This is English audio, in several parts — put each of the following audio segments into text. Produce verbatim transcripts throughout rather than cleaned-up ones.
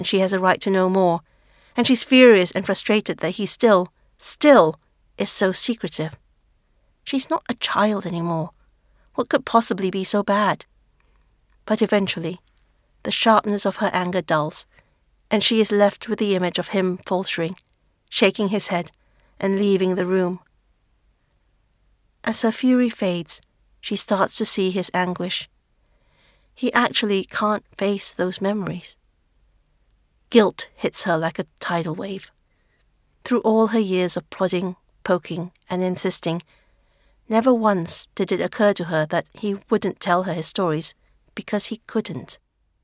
she has a right to know more, and she's furious and frustrated that he still, still, is so secretive. She's not a child anymore. What could possibly be so bad? But eventually, the sharpness of her anger dulls, and she is left with the image of him faltering, shaking his head, and leaving the room. As her fury fades, she starts to see his anguish. He actually can't face those memories. Guilt hits her like a tidal wave. Through all her years of prodding, poking, and insisting, never once did it occur to her that he wouldn't tell her his stories because he couldn't.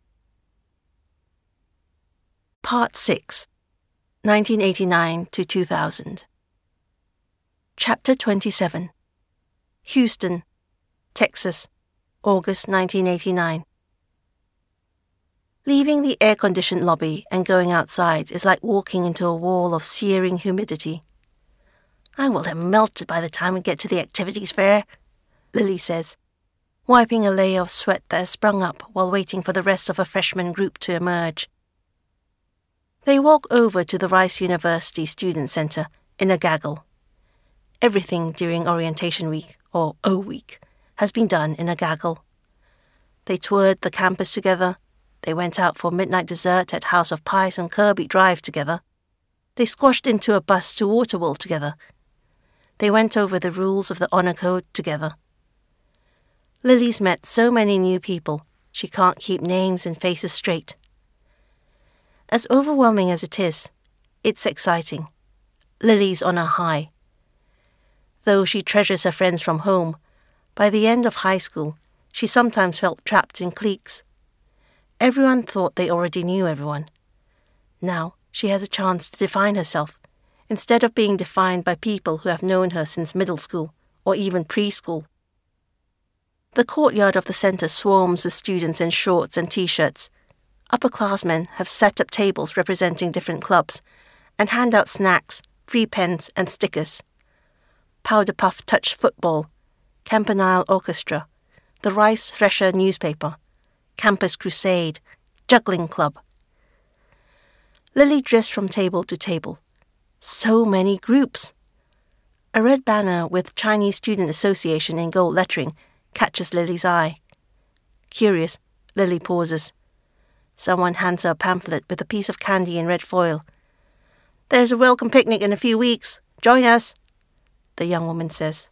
Part six, nineteen eighty-nine to two thousand. Chapter twenty-seven. Houston, Texas, August nineteen eighty-nine. Leaving the air-conditioned lobby and going outside is like walking into a wall of searing humidity. "I will have melted by the time we get to the activities fair," Lily says, wiping a layer of sweat that has sprung up while waiting for the rest of her freshman group to emerge. They walk over to the Rice University Student Center in a gaggle. Everything during orientation week, or O week, has been done in a gaggle. They toured the campus together. They went out for midnight dessert at House of Pies on Kirby Drive together. They squashed into a bus to Waterworld together. They went over the rules of the honor code together. Lily's met so many new people, she can't keep names and faces straight. As overwhelming as it is, it's exciting. Lily's on a high. Though she treasures her friends from home, by the end of high school, she sometimes felt trapped in cliques. Everyone thought they already knew everyone. Now she has a chance to define herself, instead of being defined by people who have known her since middle school or even preschool. The courtyard of the center swarms with students in shorts and t-shirts. Upperclassmen have set up tables representing different clubs and hand out snacks, free pens and stickers. Powder Puff Touch Football, Campanile Orchestra, the Rice Thresher newspaper, Campus Crusade, Juggling Club. Lily drifts from table to table. So many groups. A red banner with Chinese Student Association in gold lettering catches Lily's eye. Curious, Lily pauses. Someone hands her a pamphlet with a piece of candy in red foil. "There's a welcome picnic in a few weeks. Join us," the young woman says.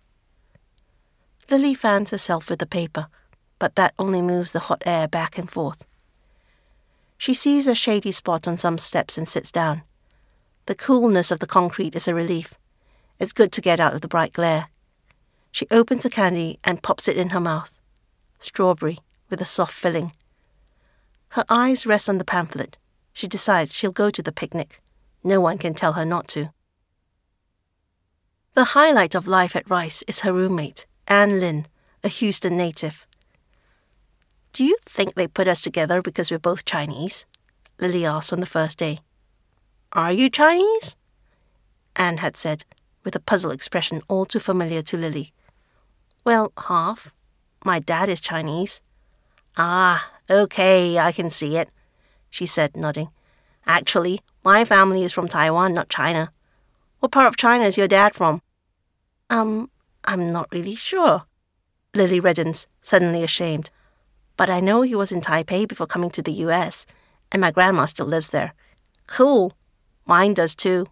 Lily fans herself with the paper, but that only moves the hot air back and forth. She sees a shady spot on some steps and sits down. The coolness of the concrete is a relief. It's good to get out of the bright glare. She opens the candy and pops it in her mouth. Strawberry, with a soft filling. Her eyes rest on the pamphlet. She decides she'll go to the picnic. No one can tell her not to. The highlight of life at Rice is her roommate, Anne Lin, a Houston native. "Do you think they put us together because we're both Chinese?" Lily asked on the first day. "Are you Chinese?" Anne had said, with a puzzled expression all too familiar to Lily. "Well, half. My dad is Chinese." "Ah, okay, I can see it," she said, nodding. "Actually, my family is from Taiwan, not China. What part of China is your dad from?" Um, I'm not really sure." Lily reddens, suddenly ashamed. "But I know he was in Taipei before coming to the U S, and my grandma still lives there." "Cool. Mine does too."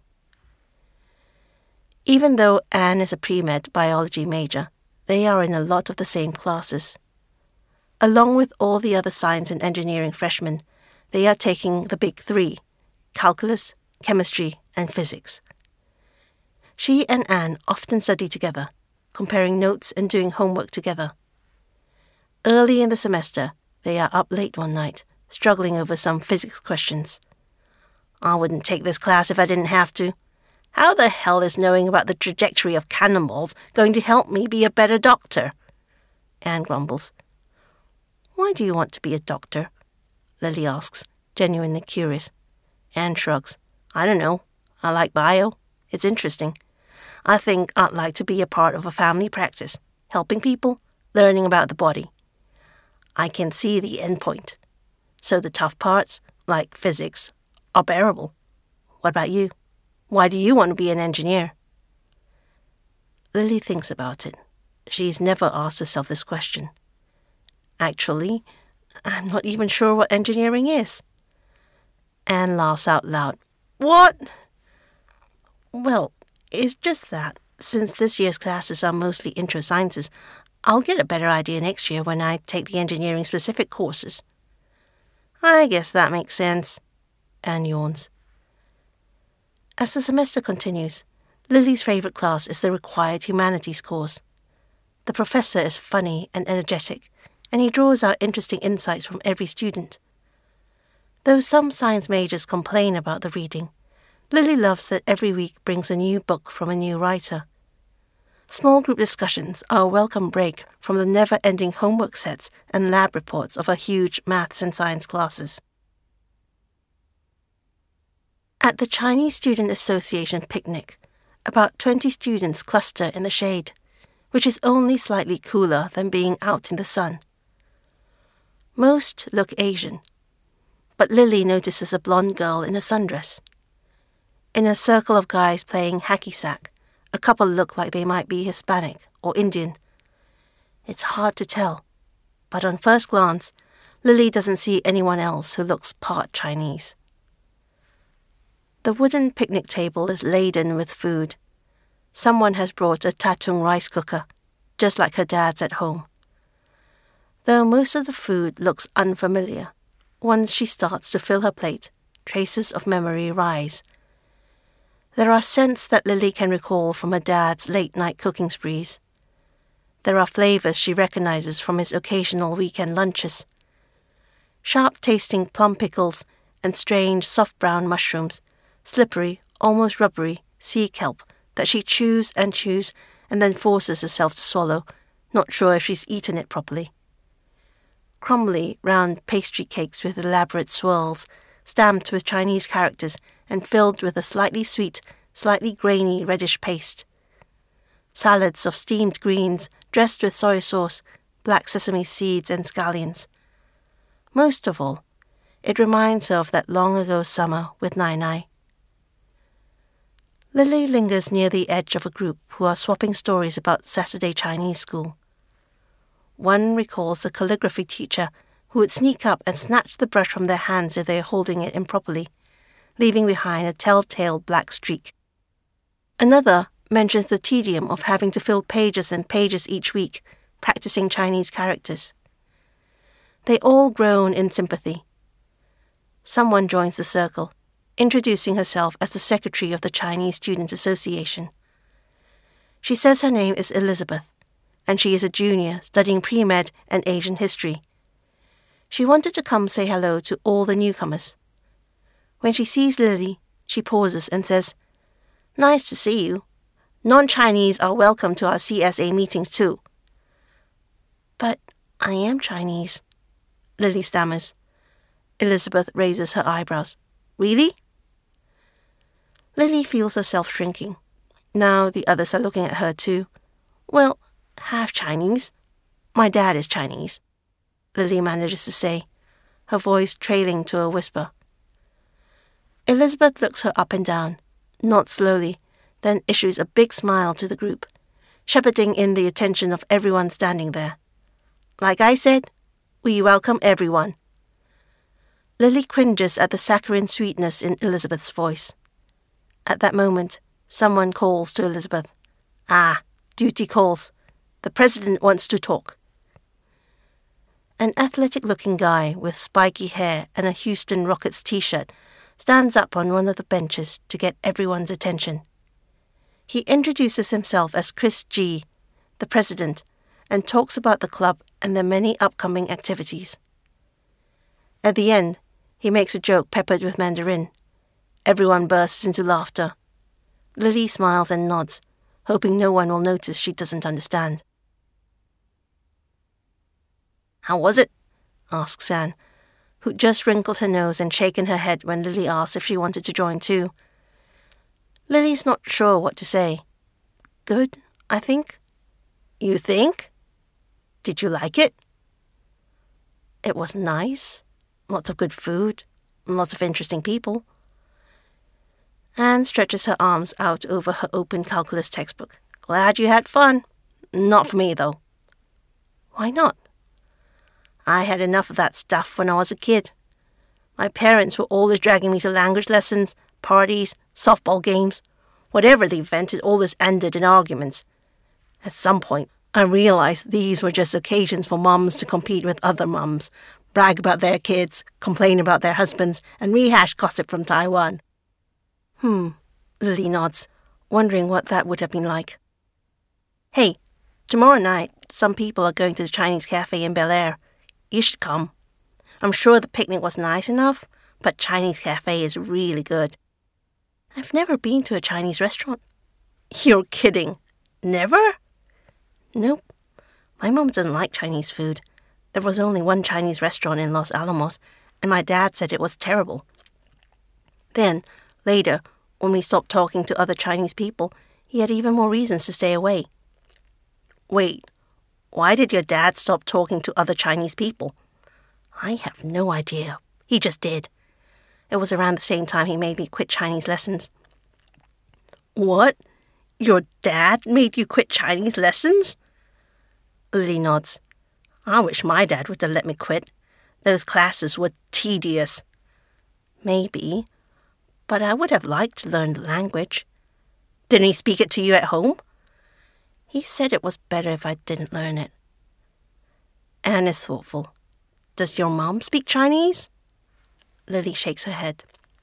Even though Anne is a pre-med biology major, they are in a lot of the same classes. Along with all the other science and engineering freshmen, they are taking the big three: calculus, chemistry, and physics. She and Anne often study together, comparing notes and doing homework together. Early in the semester, they are up late one night, struggling over some physics questions. "I wouldn't take this class if I didn't have to. How the hell is knowing about the trajectory of cannonballs going to help me be a better doctor?" Anne grumbles. "Why do you want to be a doctor?" Lily asks, genuinely curious. Anne shrugs. "I don't know. I like bio. It's interesting. I think I'd like to be a part of a family practice, helping people, learning about the body. I can see the end point. So the tough parts, like physics, are bearable. What about you? Why do you want to be an engineer? Lily thinks about it. She's never asked herself this question. Actually, I'm not even sure what engineering is. Anne laughs out loud. What? Well, it's just that, since this year's classes are mostly intro sciences, I'll get a better idea next year when I take the engineering-specific courses. I guess that makes sense, Anne yawns. As the semester continues, Lily's favourite class is the required humanities course. The professor is funny and energetic, and he draws out interesting insights from every student. Though some science majors complain about the reading, Lily loves that every week brings a new book from a new writer. Small group discussions are a welcome break from the never-ending homework sets and lab reports of her huge maths and science classes. At the Chinese Student Association picnic, about twenty students cluster in the shade, which is only slightly cooler than being out in the sun. Most look Asian, but Lily notices a blonde girl in a sundress. In a circle of guys playing hacky sack, a couple look like they might be Hispanic or Indian. It's hard to tell, but on first glance, Lily doesn't see anyone else who looks part Chinese. The wooden picnic table is laden with food. Someone has brought a tatung rice cooker, just like her dad's at home. Though most of the food looks unfamiliar, once she starts to fill her plate, traces of memory rise. There are scents that Lily can recall from her dad's late-night cooking sprees. There are flavours she recognises from his occasional weekend lunches. Sharp-tasting plum pickles and strange soft brown mushrooms, slippery, almost rubbery, sea kelp that she chews and chews and then forces herself to swallow, not sure if she's eaten it properly. Crumbly, round pastry cakes with elaborate swirls, stamped with Chinese characters and filled with a slightly sweet, slightly grainy reddish paste. Salads of steamed greens dressed with soy sauce, black sesame seeds and scallions. Most of all, it reminds her of that long-ago summer with Nai Nai. Lily lingers near the edge of a group who are swapping stories about Saturday Chinese school. One recalls the calligraphy teacher who would sneak up and snatch the brush from their hands if they are holding it improperly, leaving behind a telltale black streak. Another mentions the tedium of having to fill pages and pages each week, practicing Chinese characters. They all groan in sympathy. Someone joins the circle, introducing herself as the secretary of the Chinese Student Association. She says her name is Elizabeth, and she is a junior studying pre-med and Asian history. She wanted to come say hello to all the newcomers. When she sees Lily, she pauses and says, "Nice to see you. Non-Chinese are welcome to our C S A meetings too." "But I am Chinese," Lily stammers. Elizabeth raises her eyebrows. "Really?" Lily feels herself shrinking. Now the others are looking at her too. "Well, half Chinese. My dad is Chinese," Lily manages to say, her voice trailing to a whisper. Elizabeth looks her up and down, nods slowly, then issues a big smile to the group, shepherding in the attention of everyone standing there. "Like I said, we welcome everyone." Lily cringes at the saccharine sweetness in Elizabeth's voice. At that moment, someone calls to Elizabeth. "Ah, duty calls. The president wants to talk." An athletic-looking guy with spiky hair and a Houston Rockets t-shirt stands up on one of the benches to get everyone's attention. He introduces himself as Chris G, the president, and talks about the club and their many upcoming activities. At the end, he makes a joke peppered with Mandarin. Everyone bursts into laughter. Lily smiles and nods, hoping no one will notice she doesn't understand. "How was it?" asks Anne, who'd just wrinkled her nose and shaken her head when Lily asked if she wanted to join too. Lily's not sure what to say. "Good, I think." "You think? Did you like it?" "It was nice. Lots of good food. Lots of interesting people. Anne stretches her arms out over her open calculus textbook. Glad you had fun. Not for me, though. Why not? I had enough of that stuff when I was a kid. My parents were always dragging me to language lessons, parties, softball games. Whatever the event, it always ended in arguments. At some point, I realized these were just occasions for mums to compete with other mums, brag about their kids, complain about their husbands, and rehash gossip from Taiwan. Hmm, Lily nods, wondering what that would have been like. Hey, tomorrow night, some people are going to the Chinese cafe in Bel Air. You should come. I'm sure the picnic was nice enough, but Chinese cafe is really good. I've never been to a Chinese restaurant. You're kidding. Never? Nope. My mom doesn't like Chinese food. There was only one Chinese restaurant in Los Alamos, and my dad said it was terrible. Then, later, when we stopped talking to other Chinese people, he had even more reasons to stay away. Wait, why did your dad stop talking to other Chinese people? I have no idea. He just did. It was around the same time he made me quit Chinese lessons. What? Your dad made you quit Chinese lessons? Lily nods. I wish my dad would have let me quit. Those classes were tedious. Maybe, but I would have liked to learn the language. Didn't he speak it to you at home? He said it was better if I didn't learn it. Anne is thoughtful. Does your mom speak Chinese? Lily shakes her head.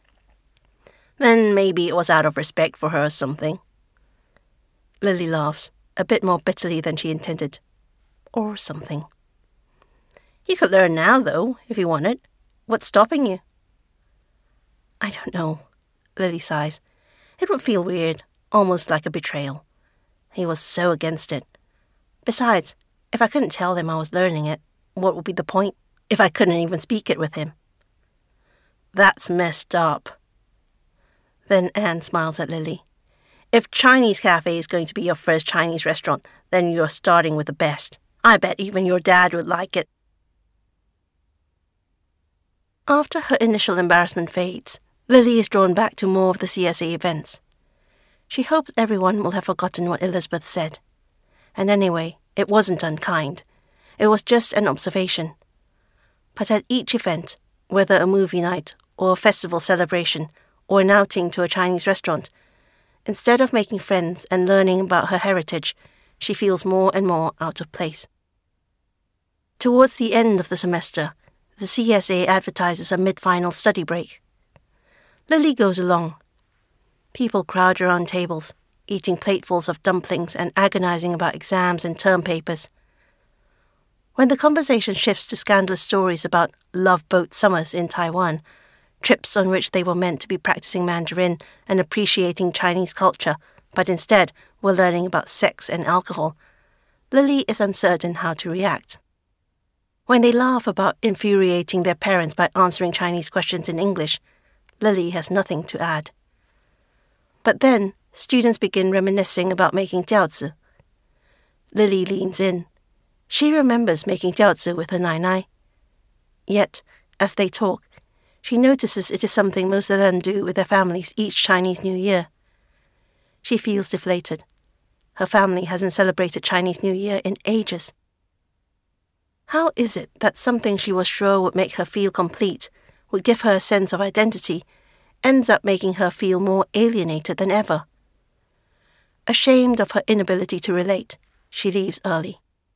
Then maybe it was out of respect for her or something. Lily laughs, a bit more bitterly than she intended. Or something. You could learn now, though, if you wanted. What's stopping you? I don't know, Lily sighs. It would feel weird, almost like a betrayal. He was so against it. Besides, if I couldn't tell him I was learning it, what would be the point if I couldn't even speak it with him? That's messed up. Then Anne smiles at Lily. If Chinese Cafe is going to be your first Chinese restaurant, then you're starting with the best. I bet even your dad would like it. After her initial embarrassment fades, Lily is drawn back to more of the C S A events. She hopes everyone will have forgotten what Elizabeth said. And anyway, it wasn't unkind. It was just an observation. But at each event, whether a movie night or a festival celebration or an outing to a Chinese restaurant, instead of making friends and learning about her heritage, she feels more and more out of place. Towards the end of the semester, the C S A advertises a mid-final study break. Lily goes along. People crowd around tables, eating platefuls of dumplings and agonizing about exams and term papers. When the conversation shifts to scandalous stories about love boat summers in Taiwan, trips on which they were meant to be practicing Mandarin and appreciating Chinese culture, but instead were learning about sex and alcohol, Lily is uncertain how to react. When they laugh about infuriating their parents by answering Chinese questions in English, Lily has nothing to add. But then, students begin reminiscing about making jiaozi. Lily leans in. She remembers making jiaozi with her nai-nai. Yet, as they talk, she notices it is something most of them do with their families each Chinese New Year. She feels deflated. Her family hasn't celebrated Chinese New Year in ages. How is it that something she was sure would make her feel complete, would give her a sense of identity, ends up making her feel more alienated than ever? Ashamed of her inability to relate, she leaves early.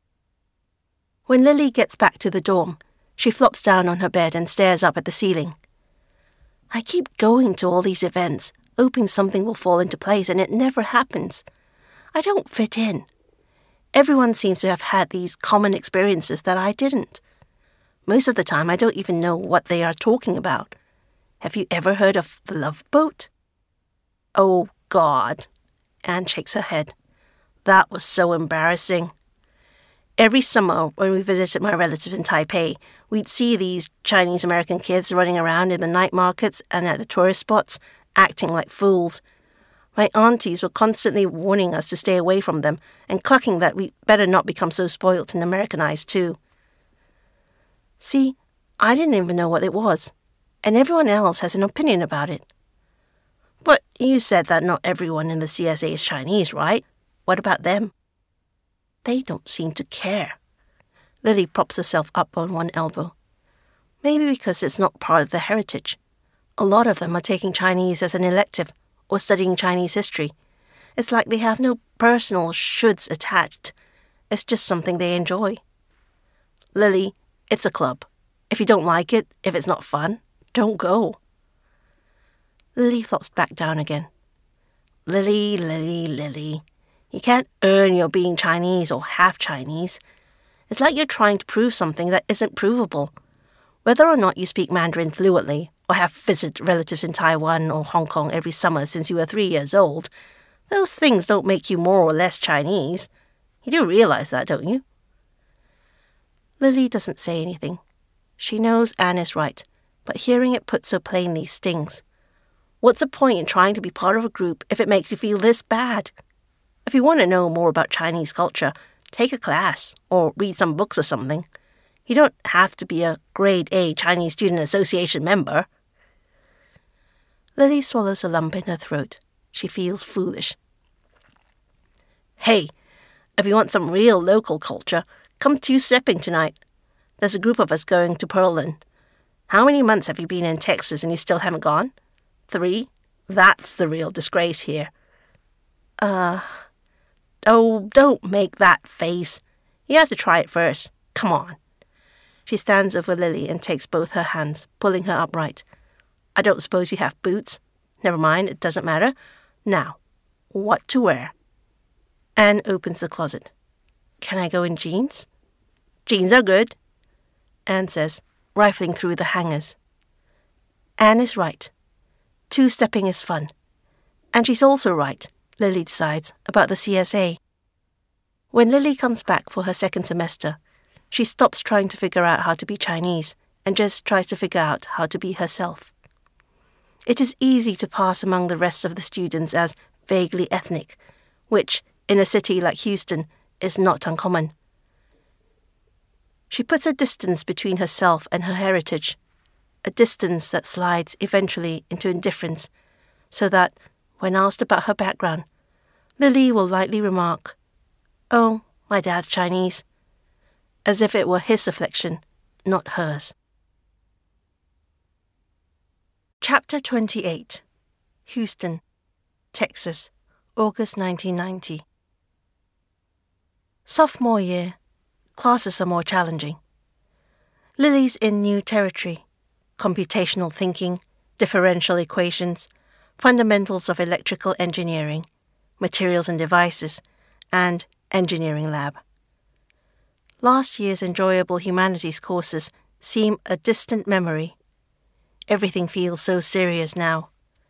When Lily gets back to the dorm, she flops down on her bed and stares up at the ceiling. I keep going to all these events, hoping something will fall into place, and it never happens. I don't fit in. Everyone seems to have had these common experiences that I didn't. Most of the time, I don't even know what they are talking about. Have you ever heard of the Love Boat? Oh, God. Anne shakes her head. That was so embarrassing. Every summer, when we visited my relatives in Taipei, we'd see these Chinese-American kids running around in the night markets and at the tourist spots, acting like fools. My aunties were constantly warning us to stay away from them and clucking that we better not become so spoilt and Americanized too. See, I didn't even know what it was, and everyone else has an opinion about it. But you said that not everyone in the C S A is Chinese, right? What about them? They don't seem to care. Lily props herself up on one elbow. Maybe because it's not part of their heritage. A lot of them are taking Chinese as an elective or studying Chinese history. It's like they have no personal shoulds attached. It's just something they enjoy. Lily, it's a club. If you don't like it, if it's not fun, don't go. Lily flops back down again. Lily, Lily, Lily. You can't earn your being Chinese or half Chinese. It's like you're trying to prove something that isn't provable. Whether or not you speak Mandarin fluently or have visited relatives in Taiwan or Hong Kong every summer since you were three years old, those things don't make you more or less Chinese. You do realize that, don't you? Lily doesn't say anything. She knows Anne is right, but hearing it put so plainly stings. What's the point in trying to be part of a group if it makes you feel this bad? If you want to know more about Chinese culture, take a class or read some books or something. You don't have to be a grade A Chinese Student Association member. Lily swallows a lump in her throat. She feels foolish. Hey, if you want some real local culture, come two-stepping tonight. There's a group of us going to Pearland. How many months have you been in Texas and you still haven't gone? Three? That's the real disgrace here. Uh... Oh, don't make that face. You have to try it first. Come on. She stands over Lily and takes both her hands, pulling her upright. I don't suppose you have boots? Never mind, it doesn't matter. Now, what to wear? Anne opens the closet. Can I go in jeans? Jeans are good, Anne says, rifling through the hangers. Anne is right. Two-stepping is fun. And she's also right, Lily decides, about the C S A. When Lily comes back for her second semester, she stops trying to figure out how to be Chinese and just tries to figure out how to be herself. It is easy to pass among the rest of the students as vaguely ethnic, which, in a city like Houston, is not uncommon. She puts a distance between herself and her heritage, a distance that slides eventually into indifference, so that, when asked about her background, Lily will lightly remark, "Oh, my dad's Chinese," as if it were his affliction, not hers. Chapter twenty-eight. Houston, Texas, August nineteen ninety. Sophomore year. Classes are more challenging. Lily's in new territory. Computational thinking, differential equations, fundamentals of electrical engineering, materials and devices, and engineering lab. Last year's enjoyable humanities courses seem a distant memory. Everything feels so serious now.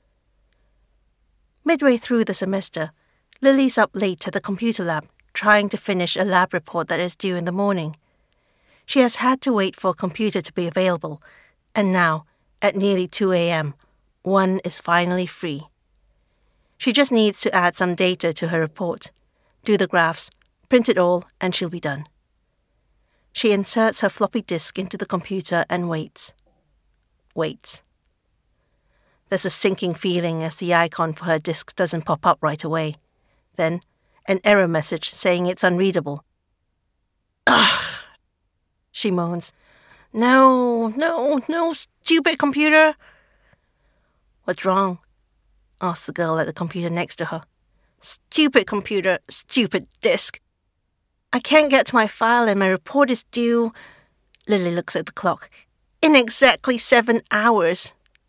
Midway through the semester, Lily's up late at the computer lab, trying to finish a lab report that is due in the morning. She has had to wait for a computer to be available, and now, at nearly two a.m., one is finally free. She just needs to add some data to her report, do the graphs, print it all, and she'll be done. She inserts her floppy disk into the computer and waits. Waits. There's a sinking feeling as the icon for her disk doesn't pop up right away. Then, an error message saying it's unreadable. Ugh, she moans. No, no, no, stupid computer. What's wrong? Asks the girl at the computer next to her. Stupid computer, stupid disk. I can't get to my file and my report is due. Lily looks at the clock. In exactly seven hours.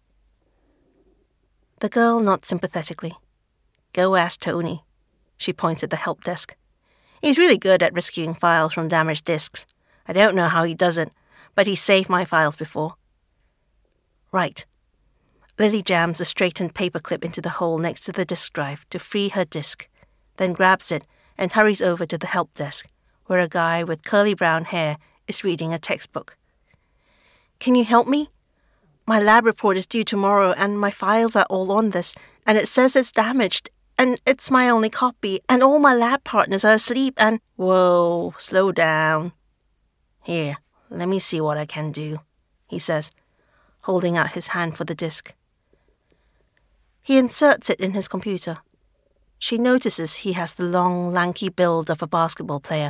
The girl nods sympathetically. Go ask Tony. She points at the help desk. He's really good at rescuing files from damaged disks. I don't know how he does it, but he's saved my files before. Right. Lily jams a straightened paperclip into the hole next to the disk drive to free her disk, then grabs it and hurries over to the help desk, where a guy with curly brown hair is reading a textbook. Can you help me? My lab report is due tomorrow and my files are all on this, and it says it's damaged. And it's my only copy, and all my lab partners are asleep, and... Whoa, slow down. Here, let me see what I can do, he says, holding out his hand for the disk. He inserts it in his computer. She notices he has the long, lanky build of a basketball player.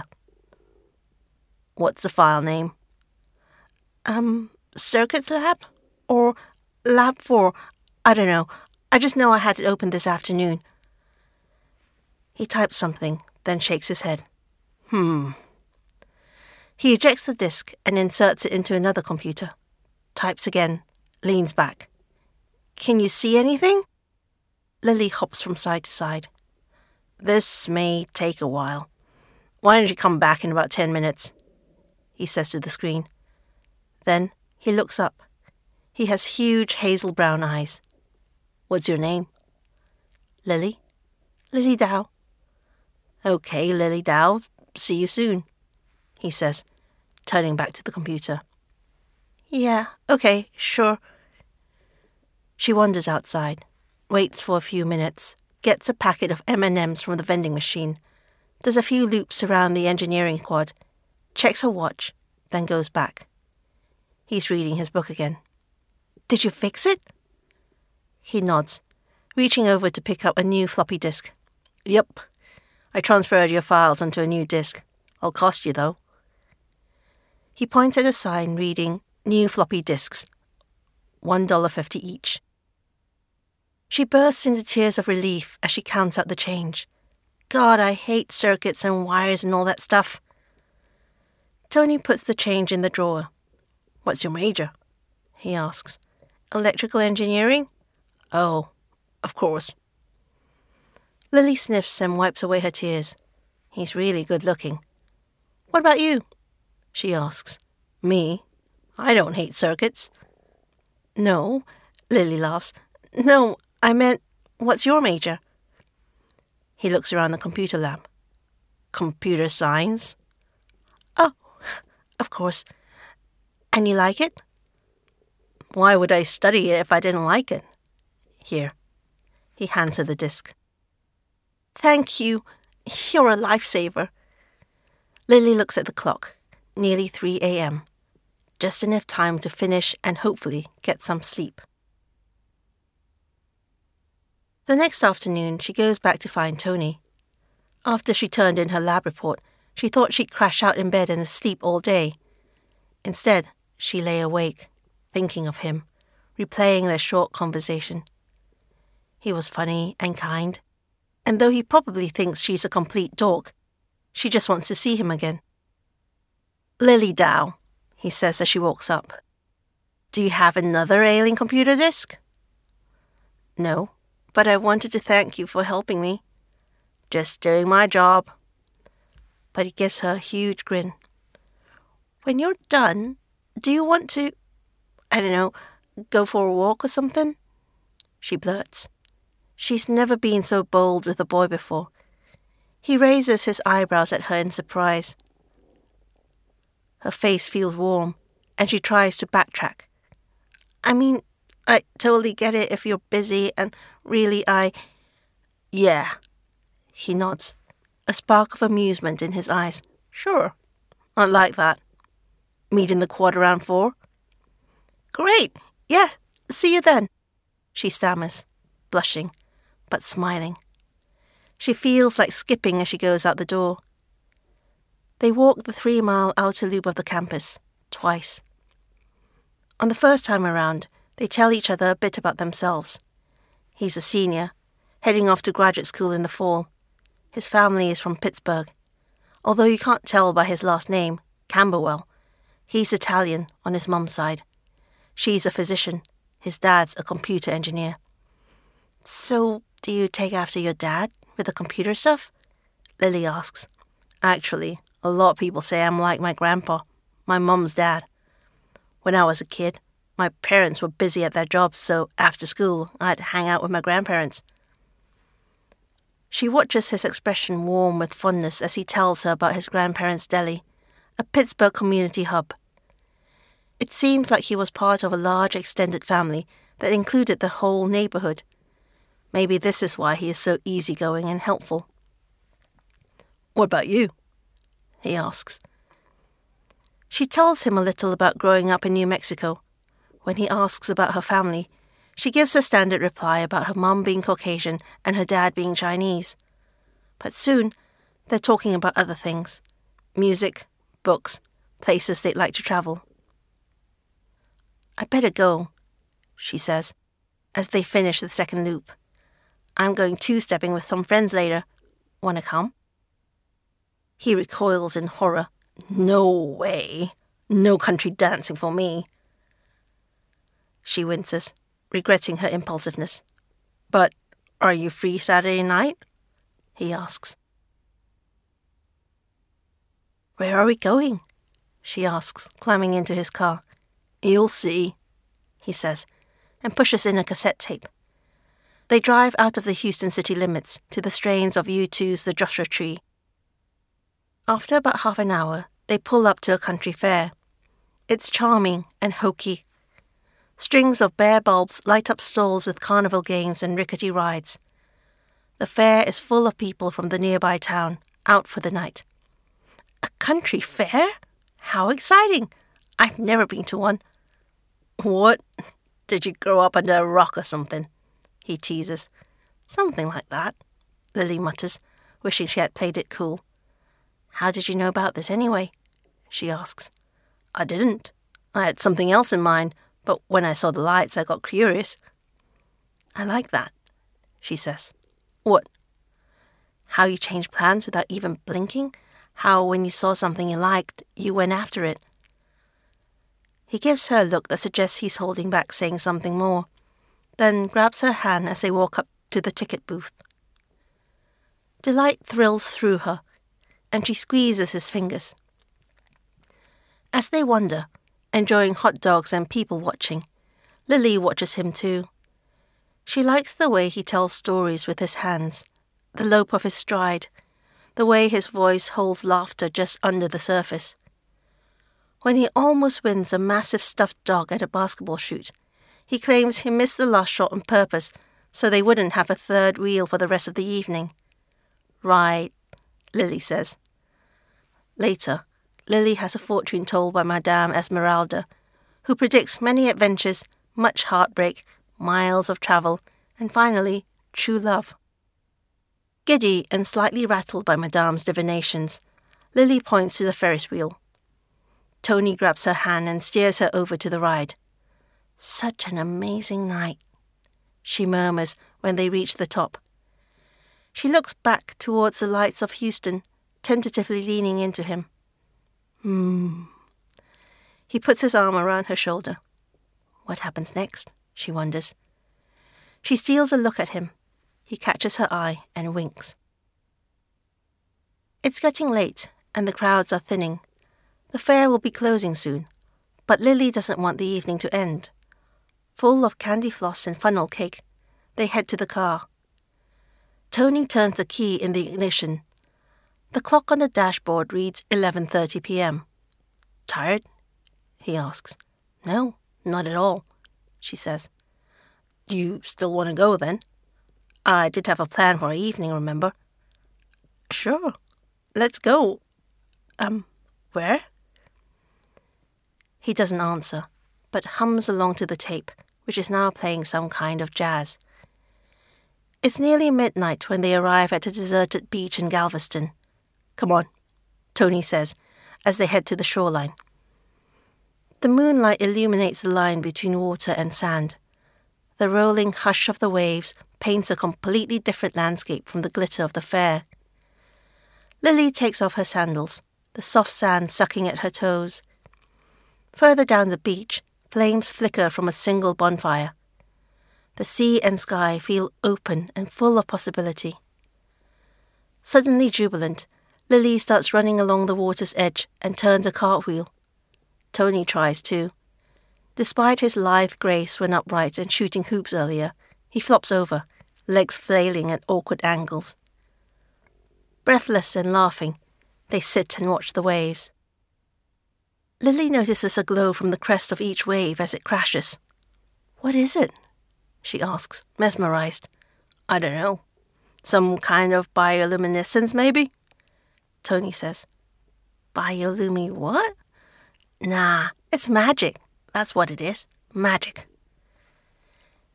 What's the file name? Um, Circuits Lab? Or Lab four? I don't know. I just know I had it open this afternoon. He types something, then shakes his head. Hmm. He ejects the disk and inserts it into another computer. Types again, leans back. Can you see anything? Lily hops from side to side. This may take a while. Why don't you come back in about ten minutes? He says to the screen. Then he looks up. He has huge hazel brown eyes. What's your name? Lily. Lily Dow. Okay, Lily Dow. See you soon, he says, turning back to the computer. Yeah, okay, sure. She wanders outside, waits for a few minutes, gets a packet of M and M's from the vending machine, does a few loops around the engineering quad, checks her watch, then goes back. He's reading his book again. Did you fix it? He nods, reaching over to pick up a new floppy disk. Yep. I transferred your files onto a new disk. I'll cost you, though. He points at a sign reading, New floppy disks, one dollar fifty each. She bursts into tears of relief as she counts out the change. God, I hate circuits and wires and all that stuff. Tony puts the change in the drawer. What's your major? He asks. Electrical engineering? Oh, of course. Lily sniffs and wipes away her tears. He's really good looking. What about you? She asks. Me? I don't hate circuits. No, Lily laughs. No, I meant, what's your major? He looks around the computer lab. Computer science? Oh, of course. And you like it? Why would I study it if I didn't like it? Here. He hands her the disk. Thank you. You're a lifesaver. Lily looks at the clock. Nearly three a.m. Just enough time to finish and hopefully get some sleep. The next afternoon, she goes back to find Tony. After she turned in her lab report, she thought she'd crash out in bed and sleep all day. Instead, she lay awake, thinking of him, replaying their short conversation. He was funny and kind, and though he probably thinks she's a complete dork, she just wants to see him again. Lily Dow, he says as she walks up. Do you have another ailing computer disk? No, but I wanted to thank you for helping me. Just doing my job. But he gives her a huge grin. When you're done, do you want to, I don't know, go for a walk or something? She blurts. She's never been so bold with a boy before. He raises his eyebrows at her in surprise. Her face feels warm, and she tries to backtrack. I mean, I totally get it if you're busy, and really I... Yeah. He nods, a spark of amusement in his eyes. Sure, I'd like that. Meet in the quad around four? Great, yeah, see you then, she stammers, blushing, but smiling. She feels like skipping as she goes out the door. They walk the three-mile outer loop of the campus, twice. On the first time around, they tell each other a bit about themselves. He's a senior, heading off to graduate school in the fall. His family is from Pittsburgh. Although you can't tell by his last name, Camberwell, he's Italian on his mum's side. She's a physician. His dad's a computer engineer. So, do you take after your dad with the computer stuff? Lily asks. Actually, a lot of people say I'm like my grandpa, my mum's dad. When I was a kid, my parents were busy at their jobs, so after school, I'd hang out with my grandparents. She watches his expression warm with fondness as he tells her about his grandparents' deli, a Pittsburgh community hub. It seems like he was part of a large extended family that included the whole neighborhood. Maybe this is why he is so easygoing and helpful. What about you? He asks. She tells him a little about growing up in New Mexico. When he asks about her family, She gives her standard reply about her mum being Caucasian and her dad being Chinese. But soon, they're talking about other things. Music, books, places they'd like to travel. "I'd better go," she says, as they finish the second loop. "I'm going two-stepping with some friends later. Wanna come?" He recoils in horror. "No way. No country dancing for me." She winces, regretting her impulsiveness. "But are you free Saturday night?" he asks. "Where are we going?" she asks, climbing into his car. "You'll see," he says, and pushes in a cassette tape. They drive out of the Houston city limits to the strains of U two's The Joshua Tree. After about half an hour, they pull up to a country fair. It's charming and hokey. Strings of bare bulbs light up stalls with carnival games and rickety rides. The fair is full of people from the nearby town, out for the night. "A country fair? How exciting! I've never been to one." "What? Did you grow up under a rock or something?" he teases. "Something like that," Lily mutters, wishing she had played it cool. "How did you know about this anyway?" she asks. "I didn't. I had something else in mind, but when I saw the lights, I got curious." "I like that," she says. "What?" "How you changed plans without even blinking. How, when you saw something you liked, you went after it." He gives her a look that suggests he's holding back saying something more, then grabs her hand as they walk up to the ticket booth. Delight thrills through her, and she squeezes his fingers. As they wander, enjoying hot dogs and people watching, Lily watches him too. She likes the way he tells stories with his hands, the lope of his stride, the way his voice holds laughter just under the surface. When he almost wins a massive stuffed dog at a basketball shoot, he claims he missed the last shot on purpose so they wouldn't have a third wheel for the rest of the evening. "Right," Lily says. Later, Lily has a fortune told by Madame Esmeralda, who predicts many adventures, much heartbreak, miles of travel, and finally, true love. Giddy and slightly rattled by Madame's divinations, Lily points to the Ferris wheel. Tony grabs her hand and steers her over to the ride. "Such an amazing night," she murmurs when they reach the top. She looks back towards the lights of Houston, tentatively leaning into him. Hmm. He puts his arm around her shoulder. What happens next? She wonders. She steals a look at him. He catches her eye and winks. It's getting late, and the crowds are thinning. The fair will be closing soon, but Lily doesn't want the evening to end. Full of candy floss and funnel cake, they head to the car. Tony turns the key in the ignition. The clock on the dashboard reads eleven thirty p.m. "Tired?" he asks. "No, not at all," she says. "Do you still want to go, then? I did have a plan for our evening, remember?" "Sure. Let's go. Um, where?" He doesn't answer, but hums along to the tape, which is now playing some kind of jazz. It's nearly midnight when they arrive at a deserted beach in Galveston. "Come on," Tony says, as they head to the shoreline. The moonlight illuminates the line between water and sand. The rolling hush of the waves paints a completely different landscape from the glitter of the fair. Lily takes off her sandals, the soft sand sucking at her toes. Further down the beach, flames flicker from a single bonfire. The sea and sky feel open and full of possibility. Suddenly jubilant, Lily starts running along the water's edge and turns a cartwheel. Tony tries too. Despite his lithe grace when upright and shooting hoops earlier, he flops over, legs flailing at awkward angles. Breathless and laughing, they sit and watch the waves. Lily notices a glow from the crest of each wave as it crashes. "What is it?" she asks, mesmerized. "I don't know. Some kind of bioluminescence, maybe?" Tony says. "Biolumi what?" "Nah, it's magic. That's what it is. Magic."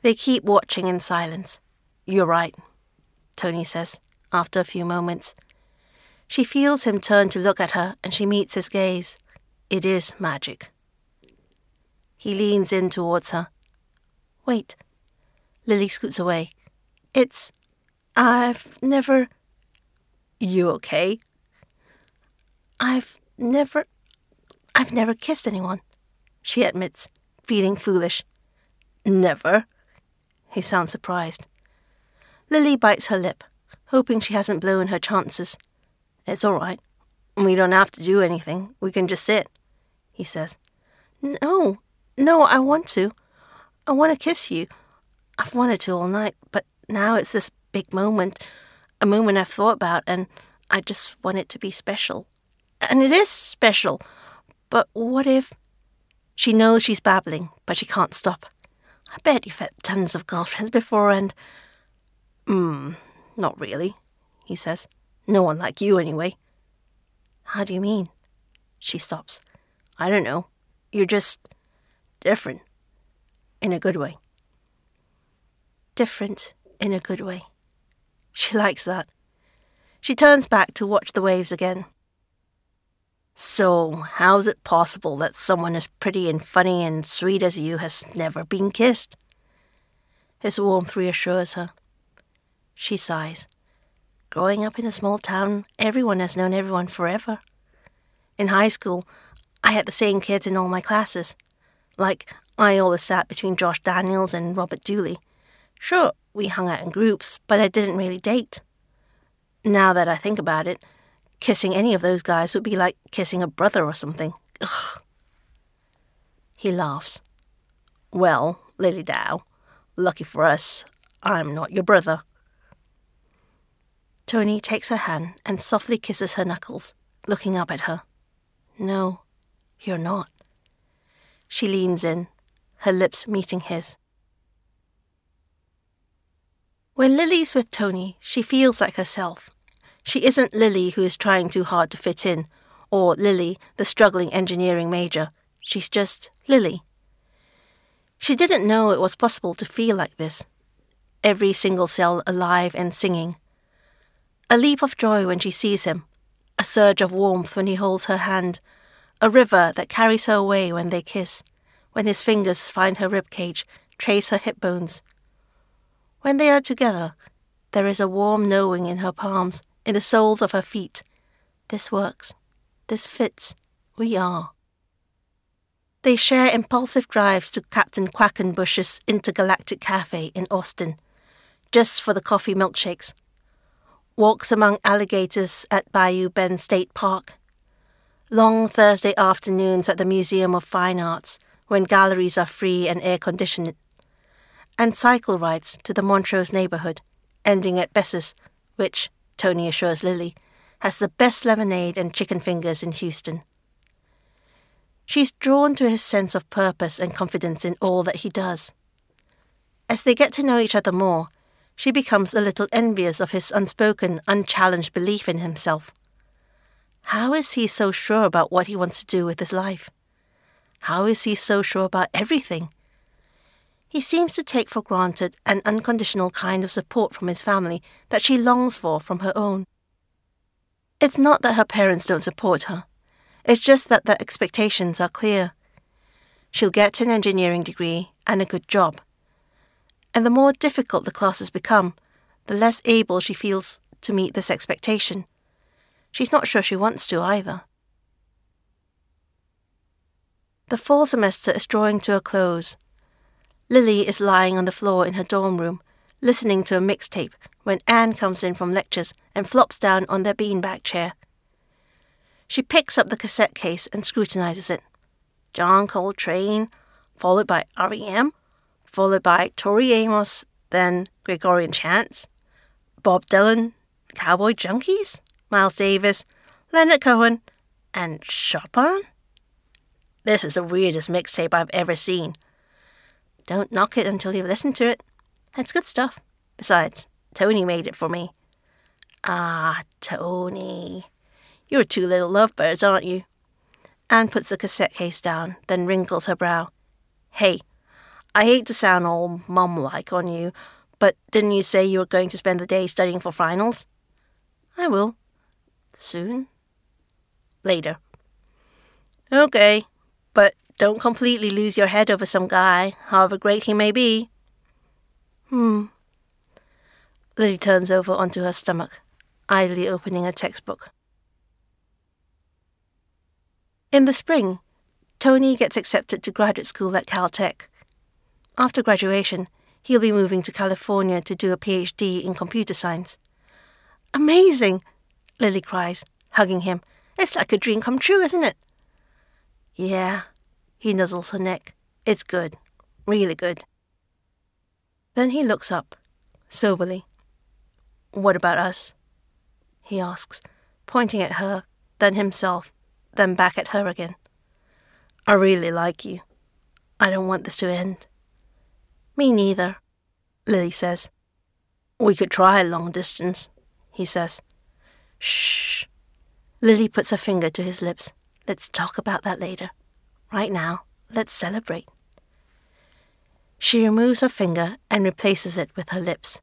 They keep watching in silence. You're right, Tony says, after a few moments. She feels him turn to look at her, and she meets his gaze. It is magic. He leans in towards her. Wait. Lily scoots away. It's... I've never... You okay? I've never... I've never kissed anyone, she admits, feeling foolish. Never? He sounds surprised. Lily bites her lip, hoping she hasn't blown her chances. It's all right. We don't have to do anything. We can just sit, he says. No, no, I want to. I want to kiss you. I've wanted to all night, but now it's this big moment, a moment I've thought about, and I just want it to be special. And it is special. But what if... She knows she's babbling, but she can't stop. I bet you've had tons of girlfriends before and... Hmm, not really, he says. No one like you, anyway. How do you mean? She stops. I don't know. You're just... different. In a good way. Different in a good way. She likes that. She turns back to watch the waves again. So, how's it possible that someone as pretty and funny and sweet as you has never been kissed? His warmth reassures her. She sighs. Growing up in a small town, everyone has known everyone forever. In high school, I had the same kids in all my classes. Like, I always sat between Josh Daniels and Robert Dooley. Sure, we hung out in groups, but I didn't really date. Now that I think about it, kissing any of those guys would be like kissing a brother or something. Ugh. He laughs. Well, Lily Dow, lucky for us, I'm not your brother. Tony takes her hand and softly kisses her knuckles, looking up at her. No, you're not. She leans in, her lips meeting his. When Lily's with Tony, she feels like herself. She isn't Lily who is trying too hard to fit in, or Lily, the struggling engineering major. She's just Lily. She didn't know it was possible to feel like this. Every single cell alive and singing. A leap of joy when she sees him, a surge of warmth when he holds her hand, a river that carries her away when they kiss, when his fingers find her ribcage, trace her hip bones. When they are together, there is a warm knowing in her palms, in the soles of her feet. This works. This fits. We are. They share impulsive drives to Captain Quackenbush's Intergalactic Cafe in Austin, just for the coffee milkshakes. Walks among alligators at Bayou Bend State Park. Long Thursday afternoons at the Museum of Fine Arts, when galleries are free and air-conditioned. And cycle rides to the Montrose neighbourhood, ending at Bess's, which, Tony assures Lily, has the best lemonade and chicken fingers in Houston. She's drawn to his sense of purpose and confidence in all that he does. As they get to know each other more, she becomes a little envious of his unspoken, unchallenged belief in himself. How is he so sure about what he wants to do with his life? How is he so sure about everything? He seems to take for granted an unconditional kind of support from his family that she longs for from her own. It's not that her parents don't support her. It's just that their expectations are clear. She'll get an engineering degree and a good job. And the more difficult the classes become, the less able she feels to meet this expectation. She's not sure she wants to either. The fall semester is drawing to a close. Lily is lying on the floor in her dorm room, listening to a mixtape when Anne comes in from lectures and flops down on their beanbag chair. She picks up the cassette case and scrutinizes it. John Coltrane, followed by R E M, followed by Tori Amos, then Gregorian chants, Bob Dylan, Cowboy Junkies, Miles Davis, Leonard Cohen, and Chopin? This is the weirdest mixtape I've ever seen. Don't knock it until you've listened to it. It's good stuff. Besides, Tony made it for me. Ah, Tony. You're two little lovebirds, aren't you? Anne puts the cassette case down, then wrinkles her brow. Hey, I hate to sound all mum-like on you, but didn't you say you were going to spend the day studying for finals? I will. Soon? Later. Okay, but don't completely lose your head over some guy, however great he may be. Hmm. Lily turns over onto her stomach, idly opening a textbook. In the spring, Tony gets accepted to graduate school at Caltech. After graduation, he'll be moving to California to do a P H D in computer science. Amazing! Lily cries, hugging him. It's like a dream come true, isn't it? Yeah, he nuzzles her neck. It's good. Really good. Then he looks up, soberly. What about us? He asks, pointing at her, then himself, then back at her again. I really like you. I don't want this to end. Me neither, Lily says. We could try long distance, he says. Shh. Lily puts her finger to his lips. Let's talk about that later. Right now, let's celebrate. She removes her finger and replaces it with her lips.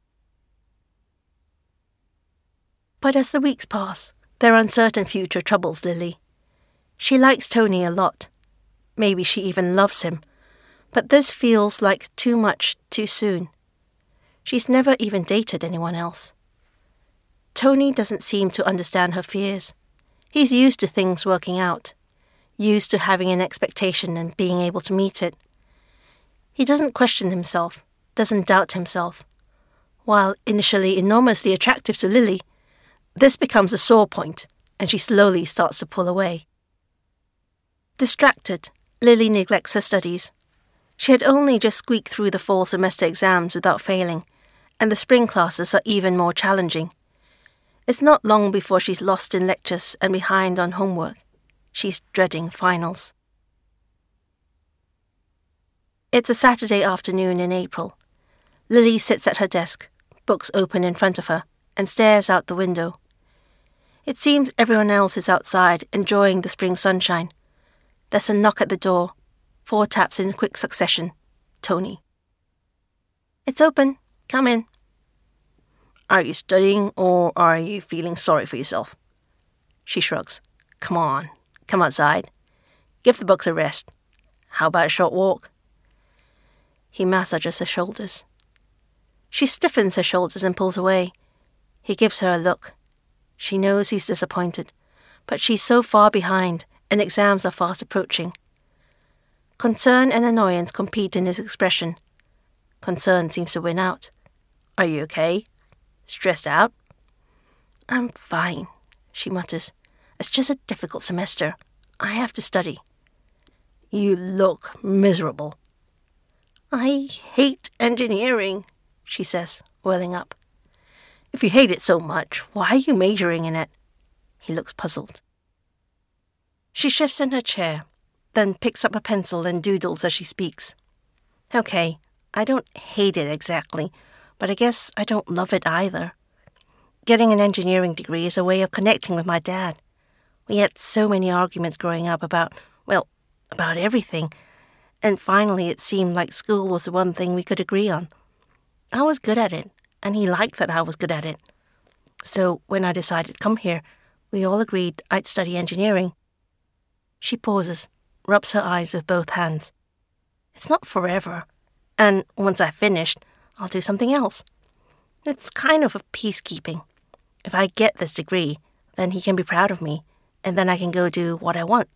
But as the weeks pass, their uncertain future troubles Lily. She likes Tony a lot. Maybe she even loves him. But this feels like too much too soon. She's never even dated anyone else. Tony doesn't seem to understand her fears. He's used to things working out, used to having an expectation and being able to meet it. He doesn't question himself, doesn't doubt himself. While initially enormously attractive to Lily, this becomes a sore point, and she slowly starts to pull away. Distracted, Lily neglects her studies. She had only just squeaked through the fall semester exams without failing, and the spring classes are even more challenging. It's not long before she's lost in lectures and behind on homework. She's dreading finals. It's a Saturday afternoon in April. Lily sits at her desk, books open in front of her, and stares out the window. It seems everyone else is outside, enjoying the spring sunshine. There's a knock at the door. Four taps in quick succession. Tony. It's open. Come in. Are you studying or are you feeling sorry for yourself? She shrugs. Come on. Come outside. Give the books a rest. How about a short walk? He massages her shoulders. She stiffens her shoulders and pulls away. He gives her a look. She knows he's disappointed, but she's so far behind and exams are fast approaching. Concern and annoyance compete in his expression. Concern seems to win out. Are you okay? Stressed out? I'm fine, she mutters. It's just a difficult semester. I have to study. You look miserable. I hate engineering, she says, welling up. If you hate it so much, why are you majoring in it? He looks puzzled. She shifts in her chair, then picks up a pencil and doodles as she speaks. Okay, I don't hate it exactly, but I guess I don't love it either. Getting an engineering degree is a way of connecting with my dad. We had so many arguments growing up about, well, about everything, and finally it seemed like school was the one thing we could agree on. I was good at it, and he liked that I was good at it. So when I decided to come here, we all agreed I'd study engineering. She pauses, rubs her eyes with both hands. It's not forever, and once I've finished, I'll do something else. It's kind of a peacekeeping. If I get this degree, then he can be proud of me, and then I can go do what I want.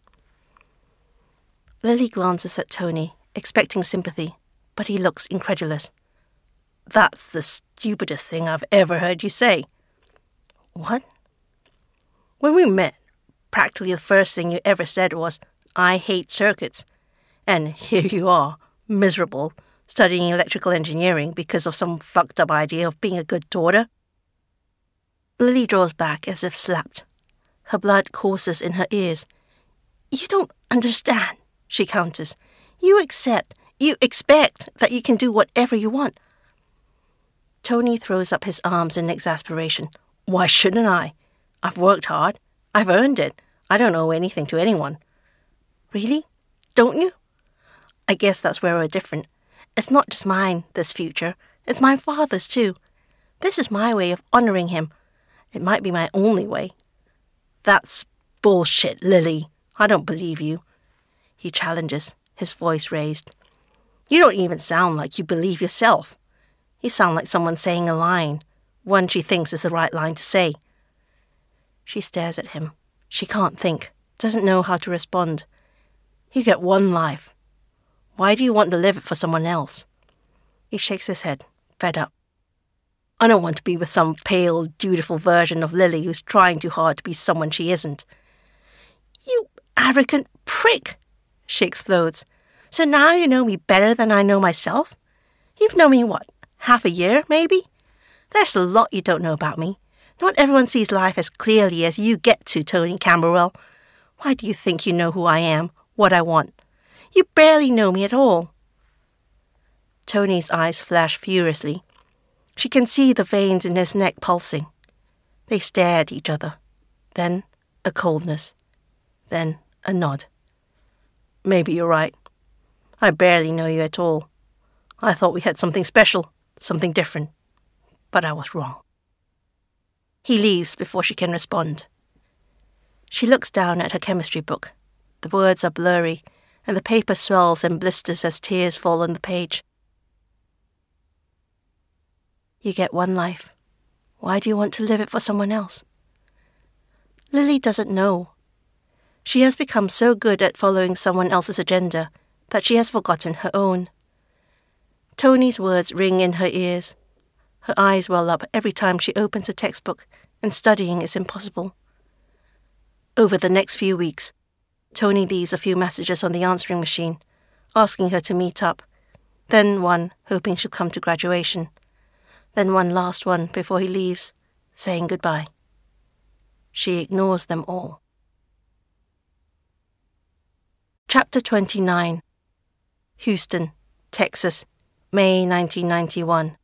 Lily glances at Tony, expecting sympathy, but he looks incredulous. That's the stupidest thing I've ever heard you say. What? When we met, practically the first thing you ever said was, I hate circuits. And here you are, miserable, studying electrical engineering because of some fucked up idea of being a good daughter. Lily draws back as if slapped. Her blood courses in her ears. You don't understand, she counters. You accept, you expect that you can do whatever you want. Tony throws up his arms in exasperation. Why shouldn't I? I've worked hard. I've earned it. I don't owe anything to anyone. Really? Don't you? I guess that's where we're different. It's not just mine, this future. It's my father's too. This is my way of honouring him. It might be my only way. That's bullshit, Lily. I don't believe you. He challenges, his voice raised. You don't even sound like you believe yourself. You sound like someone saying a line, one she thinks is the right line to say. She stares at him. She can't think, doesn't know how to respond. You get one life. Why do you want to live it for someone else? He shakes his head, fed up. I don't want to be with some pale, dutiful version of Lily who's trying too hard to be someone she isn't. You arrogant prick, she explodes. So now you know me better than I know myself? You've known me, what, half a year, maybe? There's a lot you don't know about me. Not everyone sees life as clearly as you get to, Tony Camberwell. Why do you think you know who I am, what I want? You barely know me at all. Tony's eyes flash furiously. She can see the veins in his neck pulsing. They stare at each other. Then a coldness. Then a nod. Maybe you're right. I barely know you at all. I thought we had something special, something different. But I was wrong. He leaves before she can respond. She looks down at her chemistry book. The words are blurry, and the paper swells and blisters as tears fall on the page. You get one life. Why do you want to live it for someone else? Lily doesn't know. She has become so good at following someone else's agenda that she has forgotten her own. Tony's words ring in her ears. Her eyes well up every time she opens a textbook, and studying is impossible. Over the next few weeks, Tony leaves a few messages on the answering machine, asking her to meet up, then one hoping she'll come to graduation, then one last one before he leaves, saying goodbye. She ignores them all. Chapter twenty-nine. Houston, Texas, May nineteen ninety-one.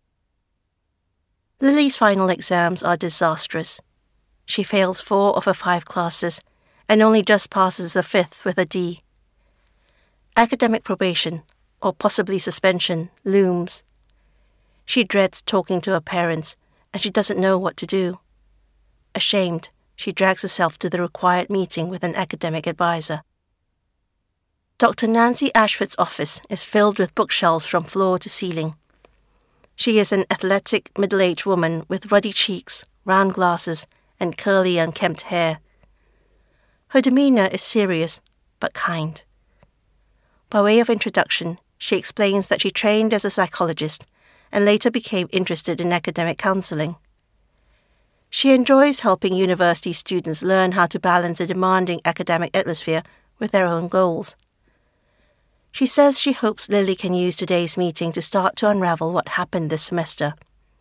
Lily's final exams are disastrous. She fails four of her five classes and only just passes the fifth with a D. Academic probation, or possibly suspension, looms. She dreads talking to her parents, and she doesn't know what to do. Ashamed, she drags herself to the required meeting with an academic advisor. Doctor Nancy Ashford's office is filled with bookshelves from floor to ceiling. She is an athletic, middle-aged woman with ruddy cheeks, round glasses, and curly, unkempt hair. Her demeanour is serious, but kind. By way of introduction, she explains that she trained as a psychologist and later became interested in academic counselling. She enjoys helping university students learn how to balance a demanding academic atmosphere with their own goals. She says she hopes Lily can use today's meeting to start to unravel what happened this semester.